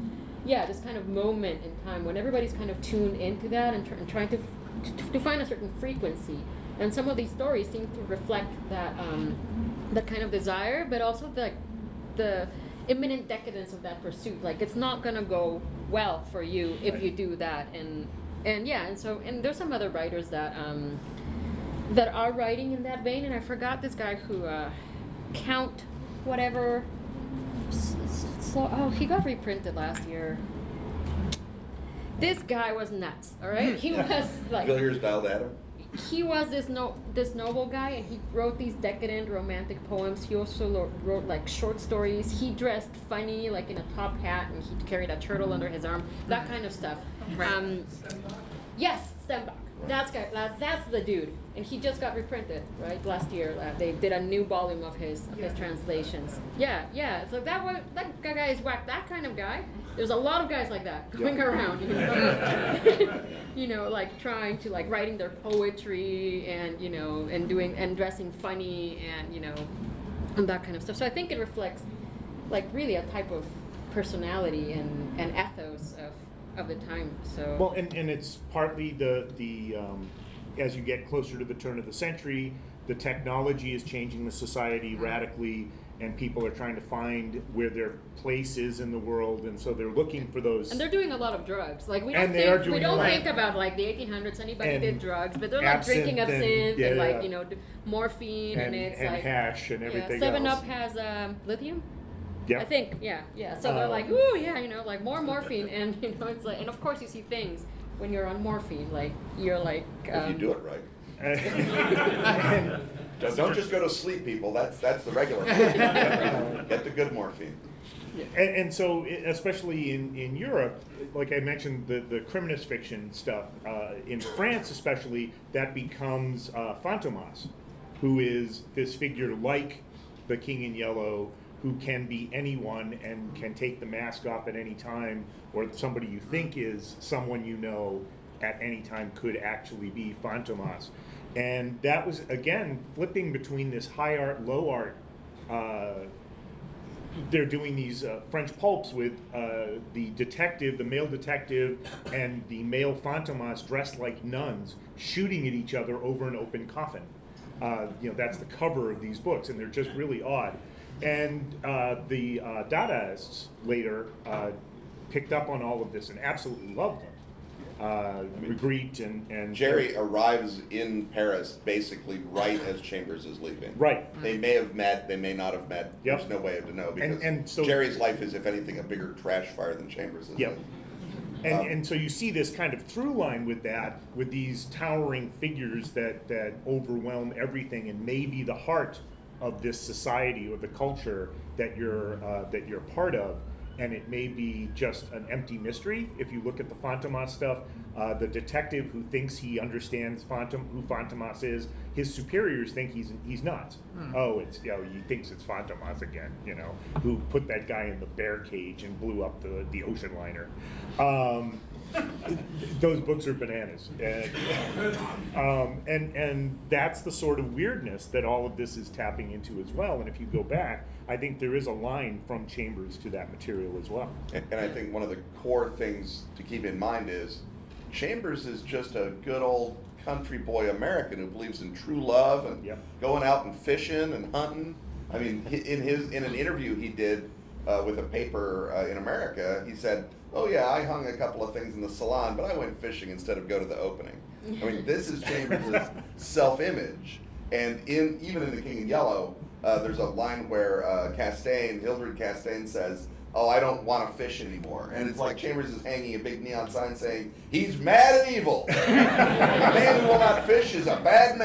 yeah, this kind of moment in time when everybody's kind of tuned into that and, tr- and trying to, f- to find a certain frequency. And some of these stories seem to reflect that um, that kind of desire, but also the the imminent decadence of that pursuit. Like it's not gonna go well for you if you do that. And and yeah, and so and there's some other writers that um, that are writing in that vein. And I forgot this guy who uh, Count whatever. So oh, he got reprinted last year. This guy was nuts. All right, he was like. Villiers dialed at him. He was this no this noble guy, and he wrote these decadent romantic poems. He also lo- wrote like short stories. He dressed funny, like in a top hat, and he carried a turtle under his arm. That kind of stuff. Right. Um, yes, Stenbach. That's guy. That's, that's the dude, and he just got reprinted right last year. Uh, they did a new volume of his of his translations. Yeah, yeah. So that was that guy is whack. That kind of guy. There's a lot of guys like that going Yeah. around, you know, you know, like trying to like writing their poetry and you know and doing and dressing funny and you know and that kind of stuff. So I think it reflects like really a type of personality and, and ethos of, of the time. So Well, and, and it's partly the the um, as you get closer to the turn of the century, the technology is changing the society radically, and people are trying to find where their place is in the world, and so they're looking for those. and they're doing a lot of drugs. Like we don't And they are think we doing don't a lot. think about like the eighteen hundreds. Anybody And did drugs, but they're like absinthe drinking and- absinthe yeah, and like yeah. you know d- morphine and, and, it's and like hash and everything yeah, Seven else. Up has um, lithium. Yep. I think, yeah, yeah. So they're Um, like, ooh, yeah, you know, like more morphine, and you know, it's like, and of course you see things when you're on morphine, like you're like, um, If you do it right. And- Don't, don't just go to sleep, people. That's that's the regular. Get the good morphine. And, and so, i- especially in, in Europe, like I mentioned, the, the criminalist fiction stuff, uh, in France especially, that becomes uh, Fantomas, who is this figure like the King in Yellow, who can be anyone and can take the mask off at any time, or somebody you think is someone you know at any time could actually be Fantomas. And that was, again, flipping between this high art, low art. Uh, they're doing these uh, French pulps with uh, the detective, the male detective, and the male Fantomas dressed like nuns, shooting at each other over an open coffin. Uh, you know, that's the cover of these books, and they're just really odd. And uh, the uh, Dadaists later uh, picked up on all of this and absolutely loved them. Uh, Magritte and, and Jerry arrives in Paris basically right as Chambers is leaving. Right. They may have met, they may not have met. Yep. There's no way to know because and so- Jerry's life is, if anything, a bigger trash fire than Chambers is. Yep. And, Um, and so you see this kind of through line with that, with these towering figures that, that overwhelm everything and may be the heart of this society or the culture that you're uh, that you're part of, and it may be just an empty mystery. If you look at the Fantomas stuff, uh, the detective who thinks he understands Phantom, who Fantomas is, his superiors think he's he's nuts. Oh, it's you know he thinks it's Fantomas again. You know who put that guy in the bear cage and blew up the the ocean liner. Um, those books are bananas, and, um, and and that's the sort of weirdness that all of this is tapping into as well. And if you go back, I think there is a line from Chambers to that material as well. And, and I think one of the core things to keep in mind is Chambers is just a good old country boy American who believes in true love and Yep. going out and fishing and hunting. I mean, hi- in his in an interview he did uh, with a paper uh, in America, he said, "Oh yeah, I hung a couple of things in the salon, but I went fishing instead of go to the opening." I mean, this is Chambers' self-image, and in even in The King in Yellow, uh, there's a line where uh, Castaigne, Hildred Castaigne says, "Oh, I don't want to fish anymore," and it's like Chambers is hanging a big neon sign saying, "He's mad and evil. A man who will not fish is a bad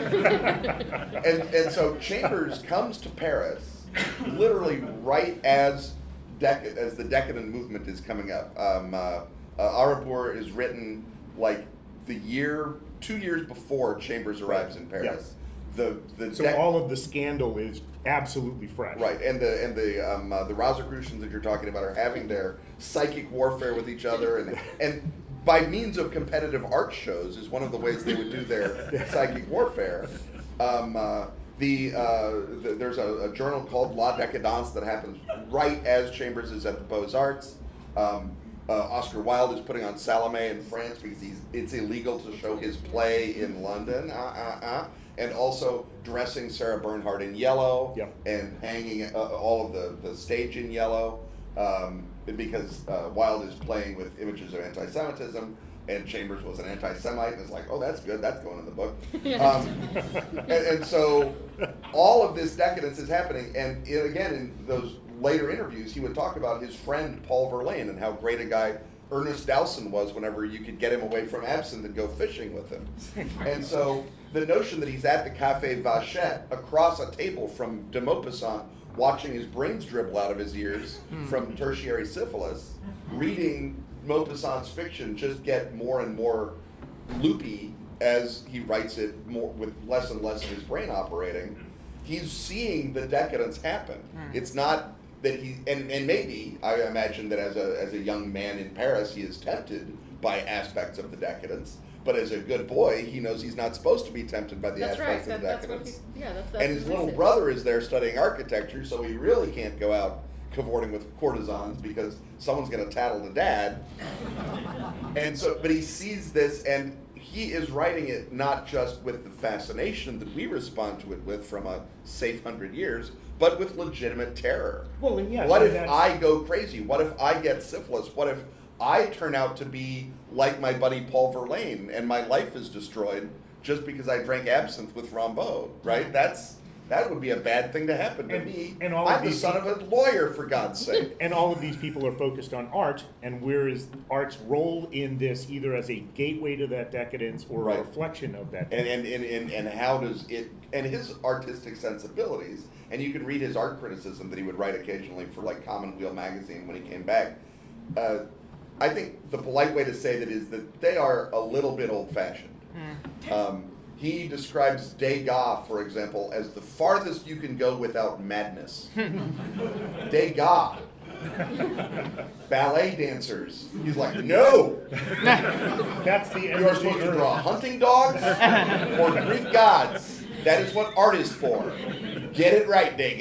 man." and and so Chambers comes to Paris literally right as dec- as the decadent movement is coming up. Um, uh, uh, Arabur is written like the year, two years before Chambers arrives in Paris. The the So dec- all of the scandal is absolutely fresh. Right, and the and the um, uh, the Rosicrucians that you're talking about are having their psychic warfare with each other, and and by means of competitive art shows is one of the ways they would do their psychic warfare. Um, uh, the, uh, the there's a, a journal called La Décadence that happens right as Chambers is at the Beaux Arts. Um, uh, Oscar Wilde is putting on Salome in France because he's, it's illegal to show his play in London. Uh, uh, uh. And also dressing Sarah Bernhardt in yellow Yep. and hanging uh, all of the, the stage in yellow um, because uh, Wilde is playing with images of anti-Semitism. And Chambers was an anti-Semite, and it's like, oh, that's good, that's going in the book. Um, and, and so all of this decadence is happening, and it, again, in those later interviews, he would talk about his friend Paul Verlaine and how great a guy Ernest Dowson was whenever you could get him away from absinthe and go fishing with him. And so the notion that he's at the Café Vachette across a table from de Maupassant, watching his brains dribble out of his ears from tertiary syphilis, reading Maupassant's fiction just get more and more loopy as he writes it more with less and less of his brain operating. He's seeing the decadence happen. It's not that he and, and maybe I imagine that as a as a young man in Paris he is tempted by aspects of the decadence, but as a good boy he knows he's not supposed to be tempted by the That's right. aspects of That, the that's what decadence. he's, yeah, that's, that's And his what little he brother is there studying architecture, so he really can't go out cavorting with courtesans because someone's going to tattle to dad. And so, but he sees this, and he is writing it not just with the fascination that we respond to it with from a safe hundred years, but with legitimate terror. Well, and yes, what and if that's- I go crazy? What if I get syphilis? What if I turn out to be like my buddy Paul Verlaine and my life is destroyed just because I drank absinthe with Rimbaud, right? That's that would be a bad thing to happen to And- me. and all of I'm the these son of a lawyer, for God's sake. And all of these people are focused on art, and where is art's role in this, either as a gateway to that decadence or Right. a reflection of that And, decadence? and, and, and, and how does it, and his artistic sensibilities, and you can read his art criticism that he would write occasionally for like Commonweal magazine when he came back. Uh, I think the polite way to say that is that they are a little bit old-fashioned. Um, he describes Degas, for example, as the farthest you can go without madness. Degas. Ballet dancers. He's like, no! That's the You are supposed to draw hunting dogs or Greek gods. That is what art is for. Get it right, Degas.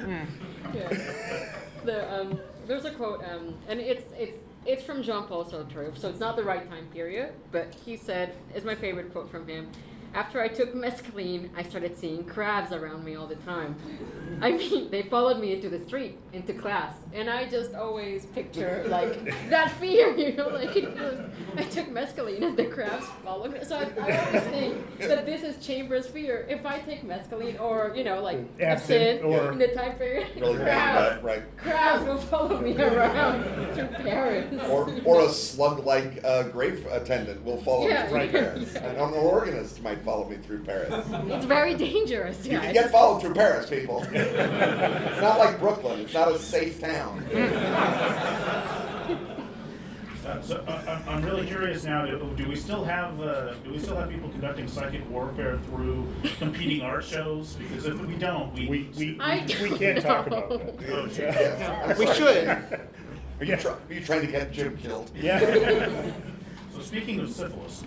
Yeah. The, um, there's a quote, um, and it's it's it's from Jean-Paul Sartre, so it's not the right time period, but he said, it's my favorite quote from him, "After I took mescaline, I started seeing crabs around me all the time. I mean, they followed me into the street, into class, and I just always picture, like, that fear, you know, like, it was, I took mescaline and the crabs followed me. So I, I always think that this is Chambers' fear. If I take mescaline or, you know, like, Absinthe absinthe or- in the time period, Really bad, crabs, right, right. crabs will follow me around through Paris. Or, or a slug-like uh, grave attendant will follow Yeah, me through right. Paris. Yeah. And an organist might follow me through Paris. It's very dangerous, You guys. can get followed through Paris, people. It's not like Brooklyn. It's not a safe town. Uh, so uh, I'm- I'm really curious now. Do, do we still have uh, do we still have people conducting psychic warfare through competing art shows? Because if we don't, we We, we, I we don't can't talk know. about that. Oh, shit. Yes, I'm We sorry. should. Are you, try, are you trying to get Jim killed? Yeah. So speaking of syphilis,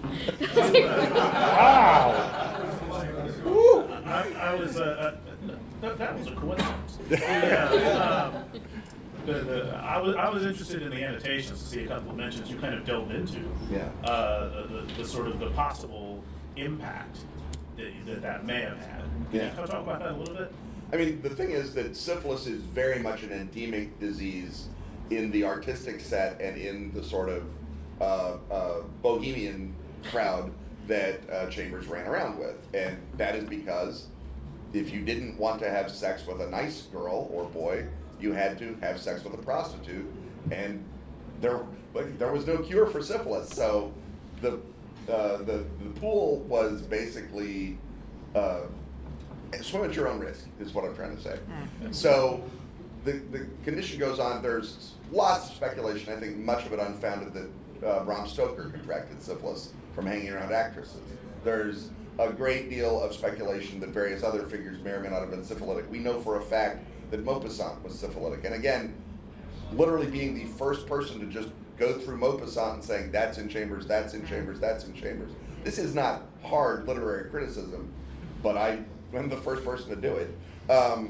Wow. I, I was uh, uh, that, that was a coincidence. Yeah, um, the, the, I was I was interested in the annotations to see a couple of mentions you kind of delved into. Yeah. Uh, the, the sort of the possible impact that that, that may have had. Can Yeah. you talk about that a little bit? I mean, the thing is that syphilis is very much an endemic disease in the artistic set and in the sort of uh, uh, bohemian crowd that uh, Chambers ran around with. And that is because if you didn't want to have sex with a nice girl or boy, you had to have sex with a prostitute. And there, like, there was no cure for syphilis. So the, uh, the, the pool was basically uh, swim at your own risk, is what I'm trying to say. So the, the condition goes on. There's lots of speculation, I think much of it unfounded, that uh, Bram Stoker contracted syphilis from hanging around actresses. There's a great deal of speculation that various other figures may or may not have been syphilitic. We know for a fact that Maupassant was syphilitic. And again, literally being the first person to just go through Maupassant and saying, that's in Chambers, that's in Chambers, that's in Chambers. This is not hard literary criticism, but I am the first person to do it. Um,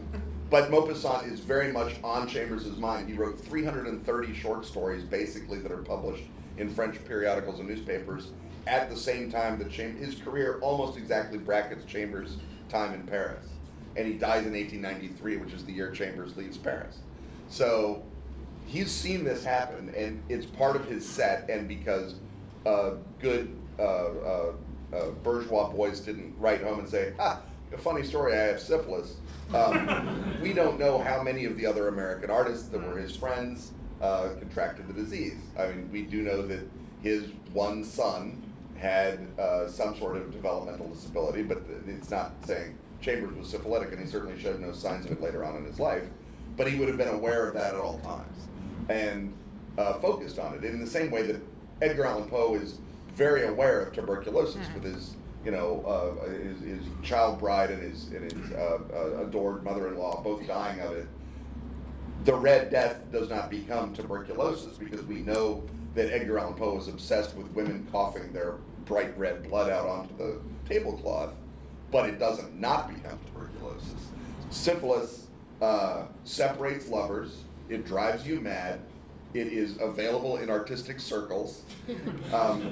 but Maupassant is very much on Chambers' mind. He wrote three hundred thirty short stories, basically, that are published in French periodicals and newspapers at the same time that Cham- his career almost exactly brackets Chambers' time in Paris. And he dies in eighteen ninety-three, which is the year Chambers leaves Paris. So he's seen this happen, and it's part of his set, and because uh, good uh, uh, uh, bourgeois boys didn't write home and say, ah, a funny story, I have syphilis. Um, we don't know how many of the other American artists that were his friends uh, contracted the disease. I mean, we do know that his one son had uh, some sort of developmental disability, but it's not saying Chambers was syphilitic, and he certainly showed no signs of it later on in his life. But he would have been aware of that at all times and uh, focused on it in the same way that Edgar Allan Poe is very aware of tuberculosis with his, you know, uh, his, his child bride and his, and his uh, uh, adored mother-in-law both dying of it. The Red Death does not become tuberculosis because we know that Edgar Allan Poe is obsessed with women coughing their bright red blood out onto the tablecloth, but it doesn't not become tuberculosis. Syphilis uh, separates lovers, it drives you mad, it is available in artistic circles. Um,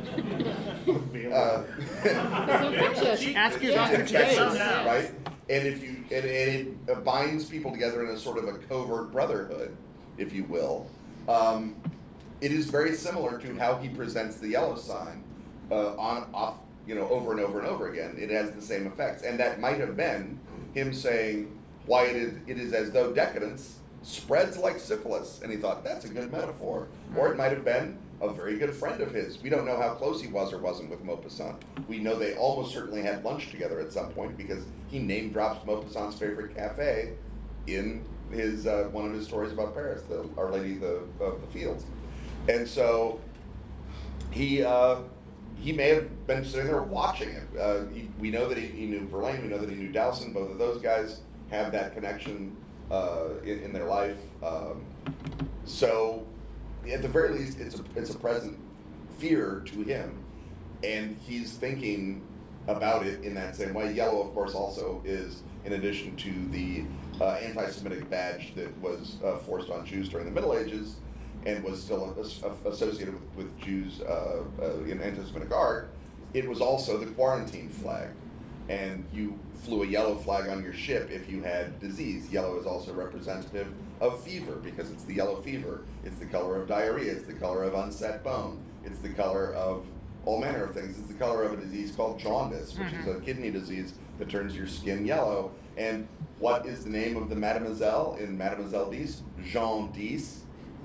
uh, It's infectious. Ask your it's doctor today. infectious, Yes. right? And if you and, and it binds people together in a sort of a covert brotherhood, if you will. Um, it is very similar to how he presents the yellow sign uh, on off, you know, over and over and over again. It has the same effects, and that might have been him saying why it is it is as though decadence spreads like syphilis, and he thought that's a good metaphor. Or it might have been a very good friend of his. We don't know how close he was or wasn't with Maupassant. We know they almost certainly had lunch together at some point because he name drops Maupassant's favorite cafe in his uh, one of his stories about Paris, the Our Lady of the, of the Fields. And so he uh, he may have been sitting there watching it. Uh, he, we know that he, he knew Verlaine. We know that he knew Dowson. Both of those guys have that connection uh, in, in their life. Um, so at the very least, it's a it's a present fear to him, and he's thinking about it in that same way. Yellow, of course, also is in addition to the uh, anti-Semitic badge that was uh, forced on Jews during the Middle Ages and was still as- associated with, with Jews uh, uh, in anti-Semitic art. It was also the quarantine flag, and you flew a yellow flag on your ship if you had disease. Yellow is also representative of fever because it's the yellow fever. It's the color of diarrhea. It's the color of unset bone. It's the color of all manner of things. It's the color of a disease called jaundice, which is a kidney disease that turns your skin yellow. And what is the name of the Mademoiselle in Mademoiselle Dix? Jean Dix.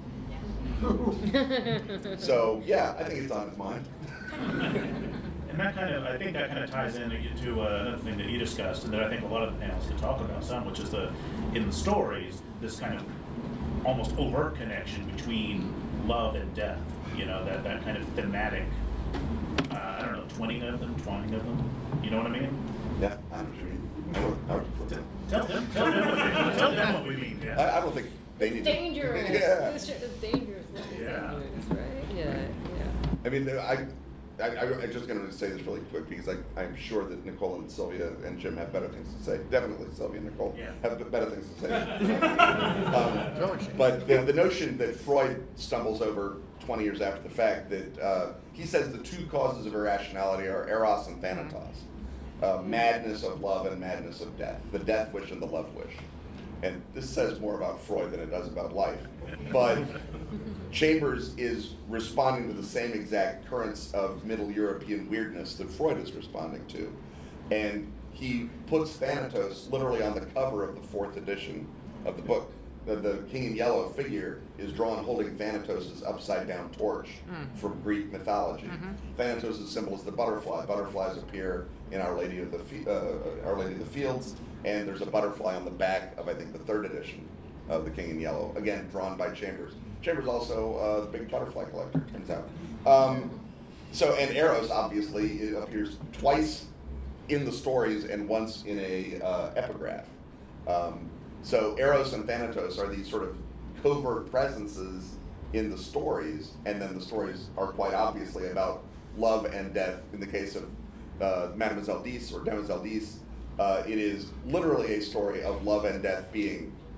So yeah, I think it's on his mind. And that kind of, I think that kind of ties in to uh, another thing that you discussed, and that I think a lot of the panels could talk about some, which is the, in the stories, this kind of almost overt connection between love and death. You know, that, that kind of thematic, uh, I don't know, twenty of them, twenty of them. You know what I mean? Yeah, I know what you mean. I know, I know what you mean. Tell them, tell them what we mean. Tell them what we mean, yeah. I, I don't think they It's need dangerous. To, yeah. This shit is dangerous. This is Yeah. dangerous, right? Yeah, yeah. I mean, I, I, I, I'm just going to say this really quick because I, I'm sure that Nicole and Sylvia and Jim have better things to say. Definitely Sylvia and Nicole Yeah. have better things to say. um, but the, the notion that Freud stumbles over twenty years after the fact, that uh, he says the two causes of irrationality are eros and thanatos. Uh, madness of love and madness of death. The death wish and the love wish. And this says more about Freud than it does about life. But Chambers is responding to the same exact currents of Middle European weirdness that Freud is responding to. And he puts Thanatos literally on the cover of the fourth edition of the book. The, the King in Yellow figure is drawn holding Thanatos' upside down torch from Greek mythology. Thanatos' symbol is the butterfly. Butterflies appear in Our Lady of the Fe- uh, Our Lady of the Fields, and there's a butterfly on the back of, I think, the third edition of the King in Yellow, again drawn by Chambers. Chambers also uh, the big butterfly collector, turns out. Um, so, and Eros obviously it appears twice in the stories and once in a uh, epigraph. Um, so Eros and Thanatos are these sort of covert presences in the stories, and then the stories are quite obviously about love and death. In the case of uh, Mademoiselle Dix or Demoiselle Dix, uh, it is literally a story of love and death being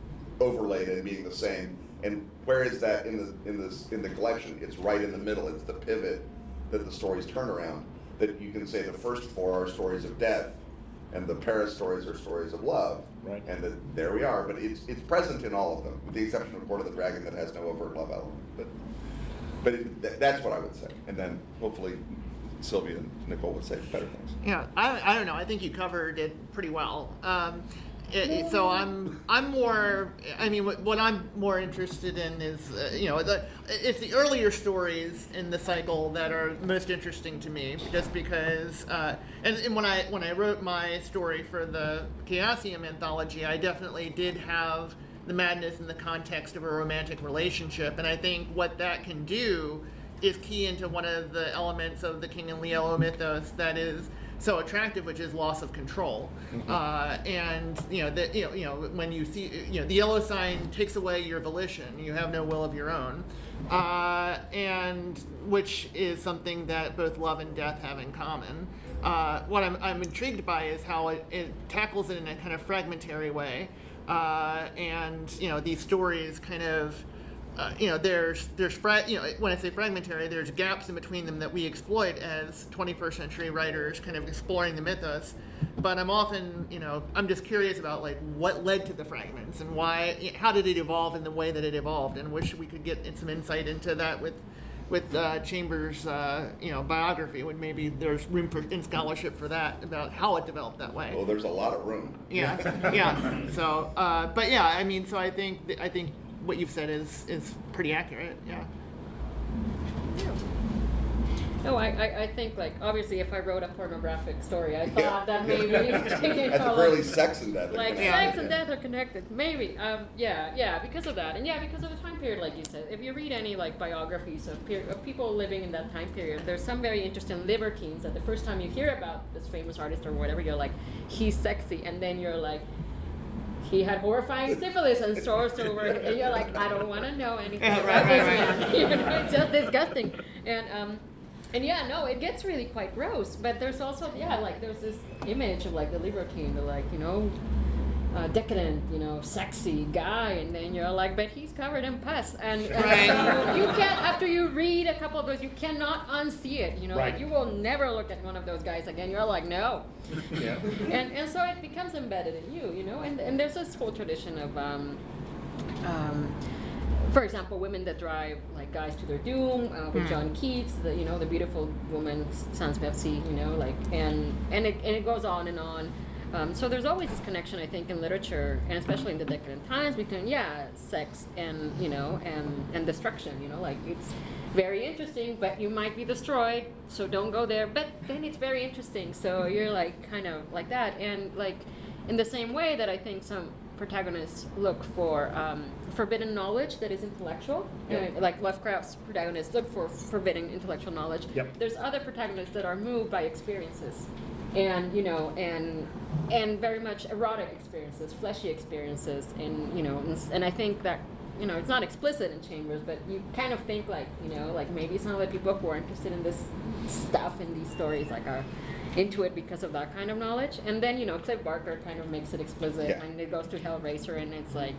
overlaid and being the same. And where is that in the in this in the collection? It's right in the middle. It's the pivot that the stories turn around. That you can say the first four are stories of death, and the Paris stories are stories of love. Right. And that there we are. But it's it's present in all of them, with the exception of Court of the Dragon that has no overt love element. But but it, th- that's what I would say. And then hopefully Sylvia and Nicole would say better things. Yeah, I, I don't know. I think you covered it pretty well. Um, it, it- so I'm I'm more. I mean, what, what I'm more interested in is uh, you know the it's the earlier stories in the cycle that are most interesting to me, just because. Uh, and, and when I when I wrote my story for the Chaosium anthology, I definitely did have the madness in the context of a romantic relationship, and I think what that can do is key into one of the elements of the King and Lielo mythos that is so attractive, which is loss of control. Mm-hmm. Uh, and you know, the, you know, you know, when you see, you know, the yellow sign takes away your volition. You have no will of your own, uh, and which is something that both love and death have in common. Uh, what I'm, I'm intrigued by is how it, it tackles it in a kind of fragmentary way, uh, and you know, these stories kind of. Uh, you know, there's there's fra- you know when I say fragmentary, there's gaps in between them that we exploit as twenty-first century writers, kind of exploring the mythos. But I'm often, you know, I'm just curious about like what led to the fragments and why, how did it evolve in the way that it evolved, and wish we could get some insight into that with with uh, Chambers' uh, you know biography. When maybe there's room for, in scholarship for that about how it developed that way. Well, there's a lot of room. Yeah, yeah. So, uh, but yeah, I mean, so I think th- I think. What you've said is is pretty accurate, yeah. No, I, I, I think, like, obviously if I wrote a pornographic story, I thought Yeah. that maybe, you know, At the like, very least, sex and death. are like connected. sex and death are connected. Maybe, um, yeah, yeah, because of that, and yeah, because of the time period, like you said. If you read any like biographies of, per- of people living in that time period, there's some very interesting libertines that the first time you hear about this famous artist or whatever, you're like, he's sexy, and then you're like, he had horrifying syphilis and stores over, and you're like, I don't want to know anything Yeah, about right, this right, man. You know, it's just disgusting, and um. And yeah, no, it gets really quite gross. But there's also, yeah, like there's this image of like the libertine, the like, you know, uh, decadent, you know, sexy guy, and then you're like, but he's covered in pus, and, and Right. so you can't. After you read a couple of those, you cannot unsee it. You know, Right. like you will never look at one of those guys again. You're like, no. Yeah. and and so it becomes embedded in you, you know. And and there's this whole tradition of. Um, um, For example, women that drive like guys to their doom, uh, with Mm. John Keats, the you know the beautiful woman sans merci, you know, like and and it and it goes on and on. Um, so there's always this connection, I think, in literature, and especially in the decadent times, between yeah, sex and you know and and destruction. You know, like it's very interesting, but you might be destroyed, so don't go there. But then it's very interesting, so you're like kind of like that, and like in the same way that I think some protagonists look for um, forbidden knowledge that is intellectual. Yep. Uh, like Lovecraft's protagonists look for forbidden intellectual knowledge. Yep. There's other protagonists that are moved by experiences, and you know, and and very much erotic experiences, fleshy experiences, and you know, and, and I think that you know it's not explicit in Chambers, but you kind of think like you know, like maybe some of the people who are interested in this stuff in these stories like are into it because of that kind of knowledge. And then you know Clive Barker kind of makes it explicit, Yeah. and it goes to Hellraiser, and it's like,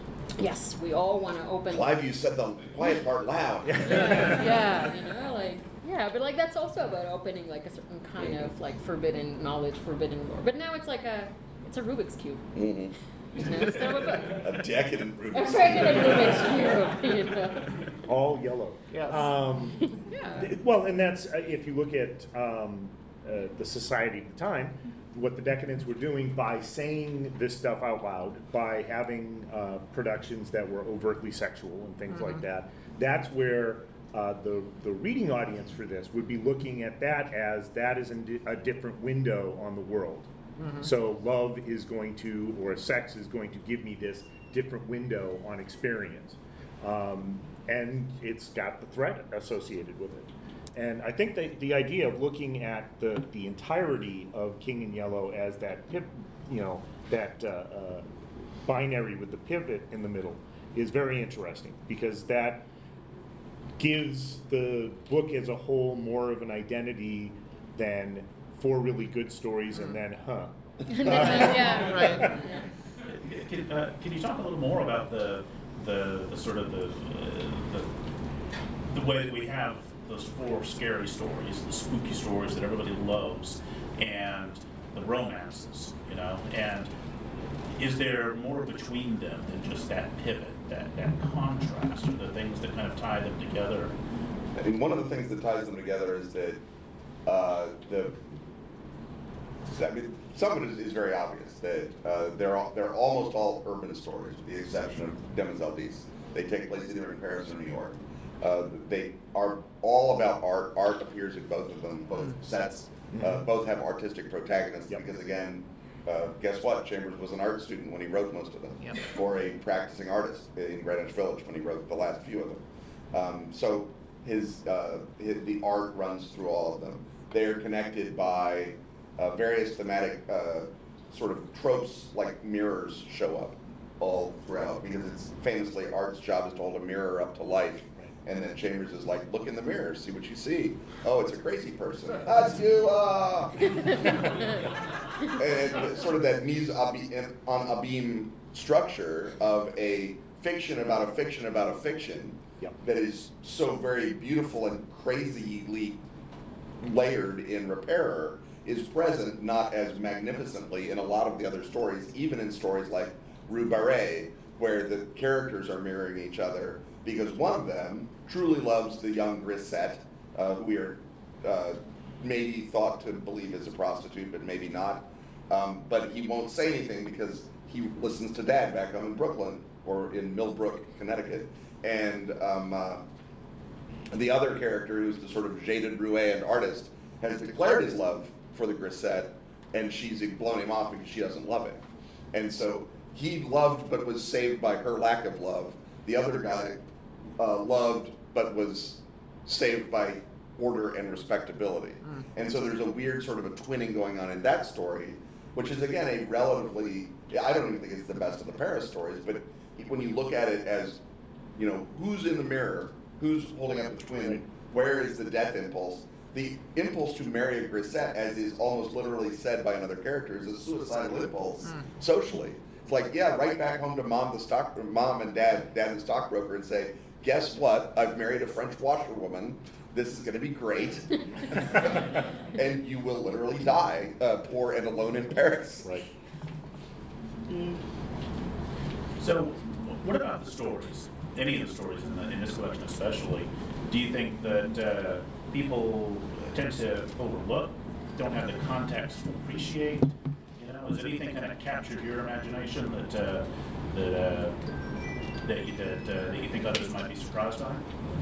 yes, we all want to open. Clive, you said the quiet part loud. Yeah, you know, like yeah, but like that's also about opening like a certain kind of like forbidden knowledge, forbidden lore. But now it's like a it's a Rubik's cube. Mhm. You know, instead of a book. A decadent A Rubik's regular Rubik's cube. You know. All yellow. Yes. Um, Yeah. th- well, and that's uh, if you look at um, uh, the society at the time, what the decadents were doing by saying this stuff out loud, by having uh, productions that were overtly sexual and things like that. That's where uh, the the reading audience for this would be looking at that as that is in a different window on the world. So love is going to, or sex is going to give me this different window on experience. Um, and it's got the threat associated with it. And I think that the idea of looking at the, the entirety of King in Yellow as that pip, you know, that uh, uh, binary with the pivot in the middle is very interesting, because that gives the book as a whole more of an identity than four really good stories and then, huh. And then, uh, yeah, Right. Yeah. can, uh, can you talk a little more about the the, the sort of the, uh, the the way that we have those four scary stories, the spooky stories that everybody loves, and the romances, you know, and is there more between them than just that pivot, that, that contrast, or the things that kind of tie them together? I think one of the things that ties them together is that uh, the I mean, some of it is, is very obvious that uh, they're all, they're almost all urban stories, with the exception of Demoiselle d'Ys. They take place either in Paris or New York. Uh, they are all about art. Art appears in both of them, both sets. Uh, both have artistic protagonists Yep. because, again, uh, guess what? Chambers was an art student when he wrote most of them, Yep. or a practicing artist in Greenwich Village when he wrote the last few of them. Um, so his, uh, his the art runs through all of them. They are connected by uh, various thematic uh, sort of tropes, like mirrors show up all throughout, because it's famously art's job is to hold a mirror up to life. And then Chambers is like, look in the mirror, see what you see. Oh, it's a crazy person. That's you. Ah. And sort of that mise en abîme structure of a fiction about a fiction about a fiction Yep. that is so very beautiful and crazily layered in Repairer is present not as magnificently in a lot of the other stories, even in stories like Rue Barré, where the characters are mirroring each other, because one of them truly loves the young Grisette, uh, who we are uh, maybe thought to believe is a prostitute, but maybe not. Um, but he won't say anything because he listens to Dad back home in Brooklyn, or in Millbrook, Connecticut. And um, uh, the other character, who's the sort of jaded Rouen artist, has declared his love for the Grisette, and she's blown him off because she doesn't love him. And so he loved but was saved by her lack of love. The other guy uh, loved but was saved by order and respectability. Mm. And so there's a weird sort of a twinning going on in that story, which is, again, a relatively, I don't even think it's the best of the Paris stories, but when you look at it as, you know, who's in the mirror, who's holding up the twin, where is the death impulse? The impulse to marry a Grisette, as is almost literally said by another character, is a suicidal impulse mm. socially. It's like, yeah, right back home to mom, the stock, mom and dad, dad the stockbroker, and say, guess what? I've married a French washerwoman. This is going to be great, and you will literally die, uh, poor and alone in Paris. Right. So, what about the stories? Any of the stories in, the, in this collection, especially? Do you think that uh, people tend to overlook, don't have the context to appreciate? You know, has anything kind of captured your imagination that uh, that uh, that, you, that, uh, that you think others might be surprised by?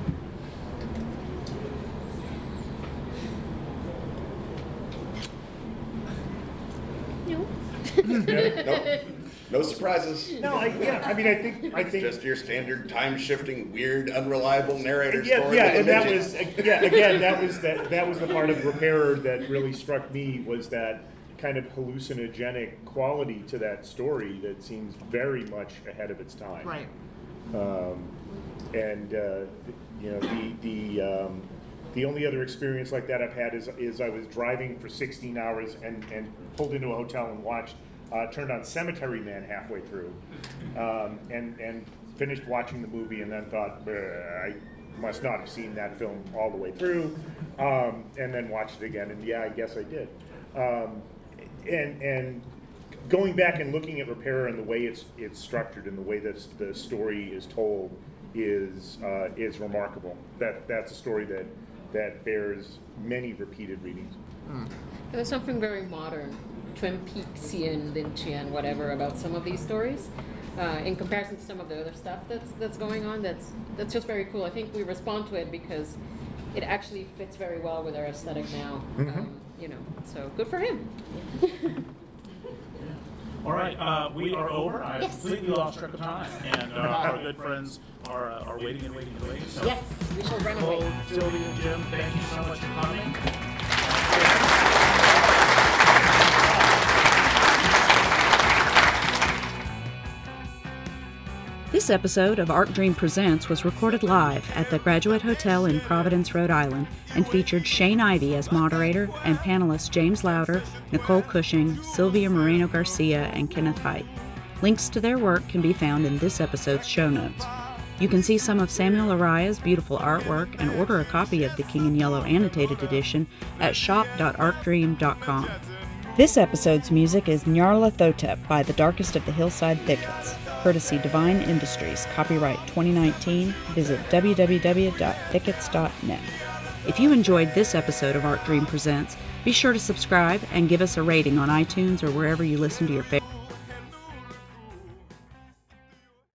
No. Yeah, no, no surprises. No, I, yeah, I mean, I think, I think. Just your standard time-shifting, weird, unreliable narrator Yeah, story. yeah, with a and that midget. was, yeah, again, that was, that, that was the part of Repairer that really struck me, was that kind of hallucinogenic quality to that story that seems very much ahead of its time. Right. Um, and, uh, you know, the, the, um, the only other experience like that I've had is, is I was driving for sixteen hours and, and pulled into a hotel and watched, uh, turned on Cemetery Man halfway through, um, and, and finished watching the movie and then thought, I must not have seen that film all the way through, um, and then watched it again, and yeah, I guess I did. Um, and, and going back and looking at Repairer and the way it's, it's structured and the way that the story is told is, uh, is remarkable. That, that's a story that, that bears many repeated readings. Mm. There's something very modern, Twin Peaksian, Lynchian, whatever, about some of these stories. Uh, in comparison to some of the other stuff that's that's going on, that's that's just very cool. I think we respond to it because it actually fits very well with our aesthetic now. Mm-hmm. Um, you know, so good for him. All right, uh, we are over. I Yes. completely lost track of time, and uh, our good friends are uh, are waiting and waiting and waiting. So, Yes, we shall run Cole, away. Sylvie, and Jim, thank you so much for coming. This episode of Arc Dream Presents was recorded live at the Graduate Hotel in Providence, Rhode Island, and featured Shane Ivey as moderator and panelists James Lauder, Nicole Cushing, Sylvia Moreno Garcia, and Kenneth Hite. Links to their work can be found in this episode's show notes. You can see some of Samuel Araya's beautiful artwork and order a copy of the King in Yellow Annotated Edition at shop dot arc dream dot com. This episode's music is Nyarlathotep by the Darkest of the Hillside Thickets, courtesy Divine Industries, copyright twenty nineteen. Visit w w w dot thickets dot net. If you enjoyed this episode of Arc Dream Presents, be sure to subscribe and give us a rating on iTunes or wherever you listen to your favorite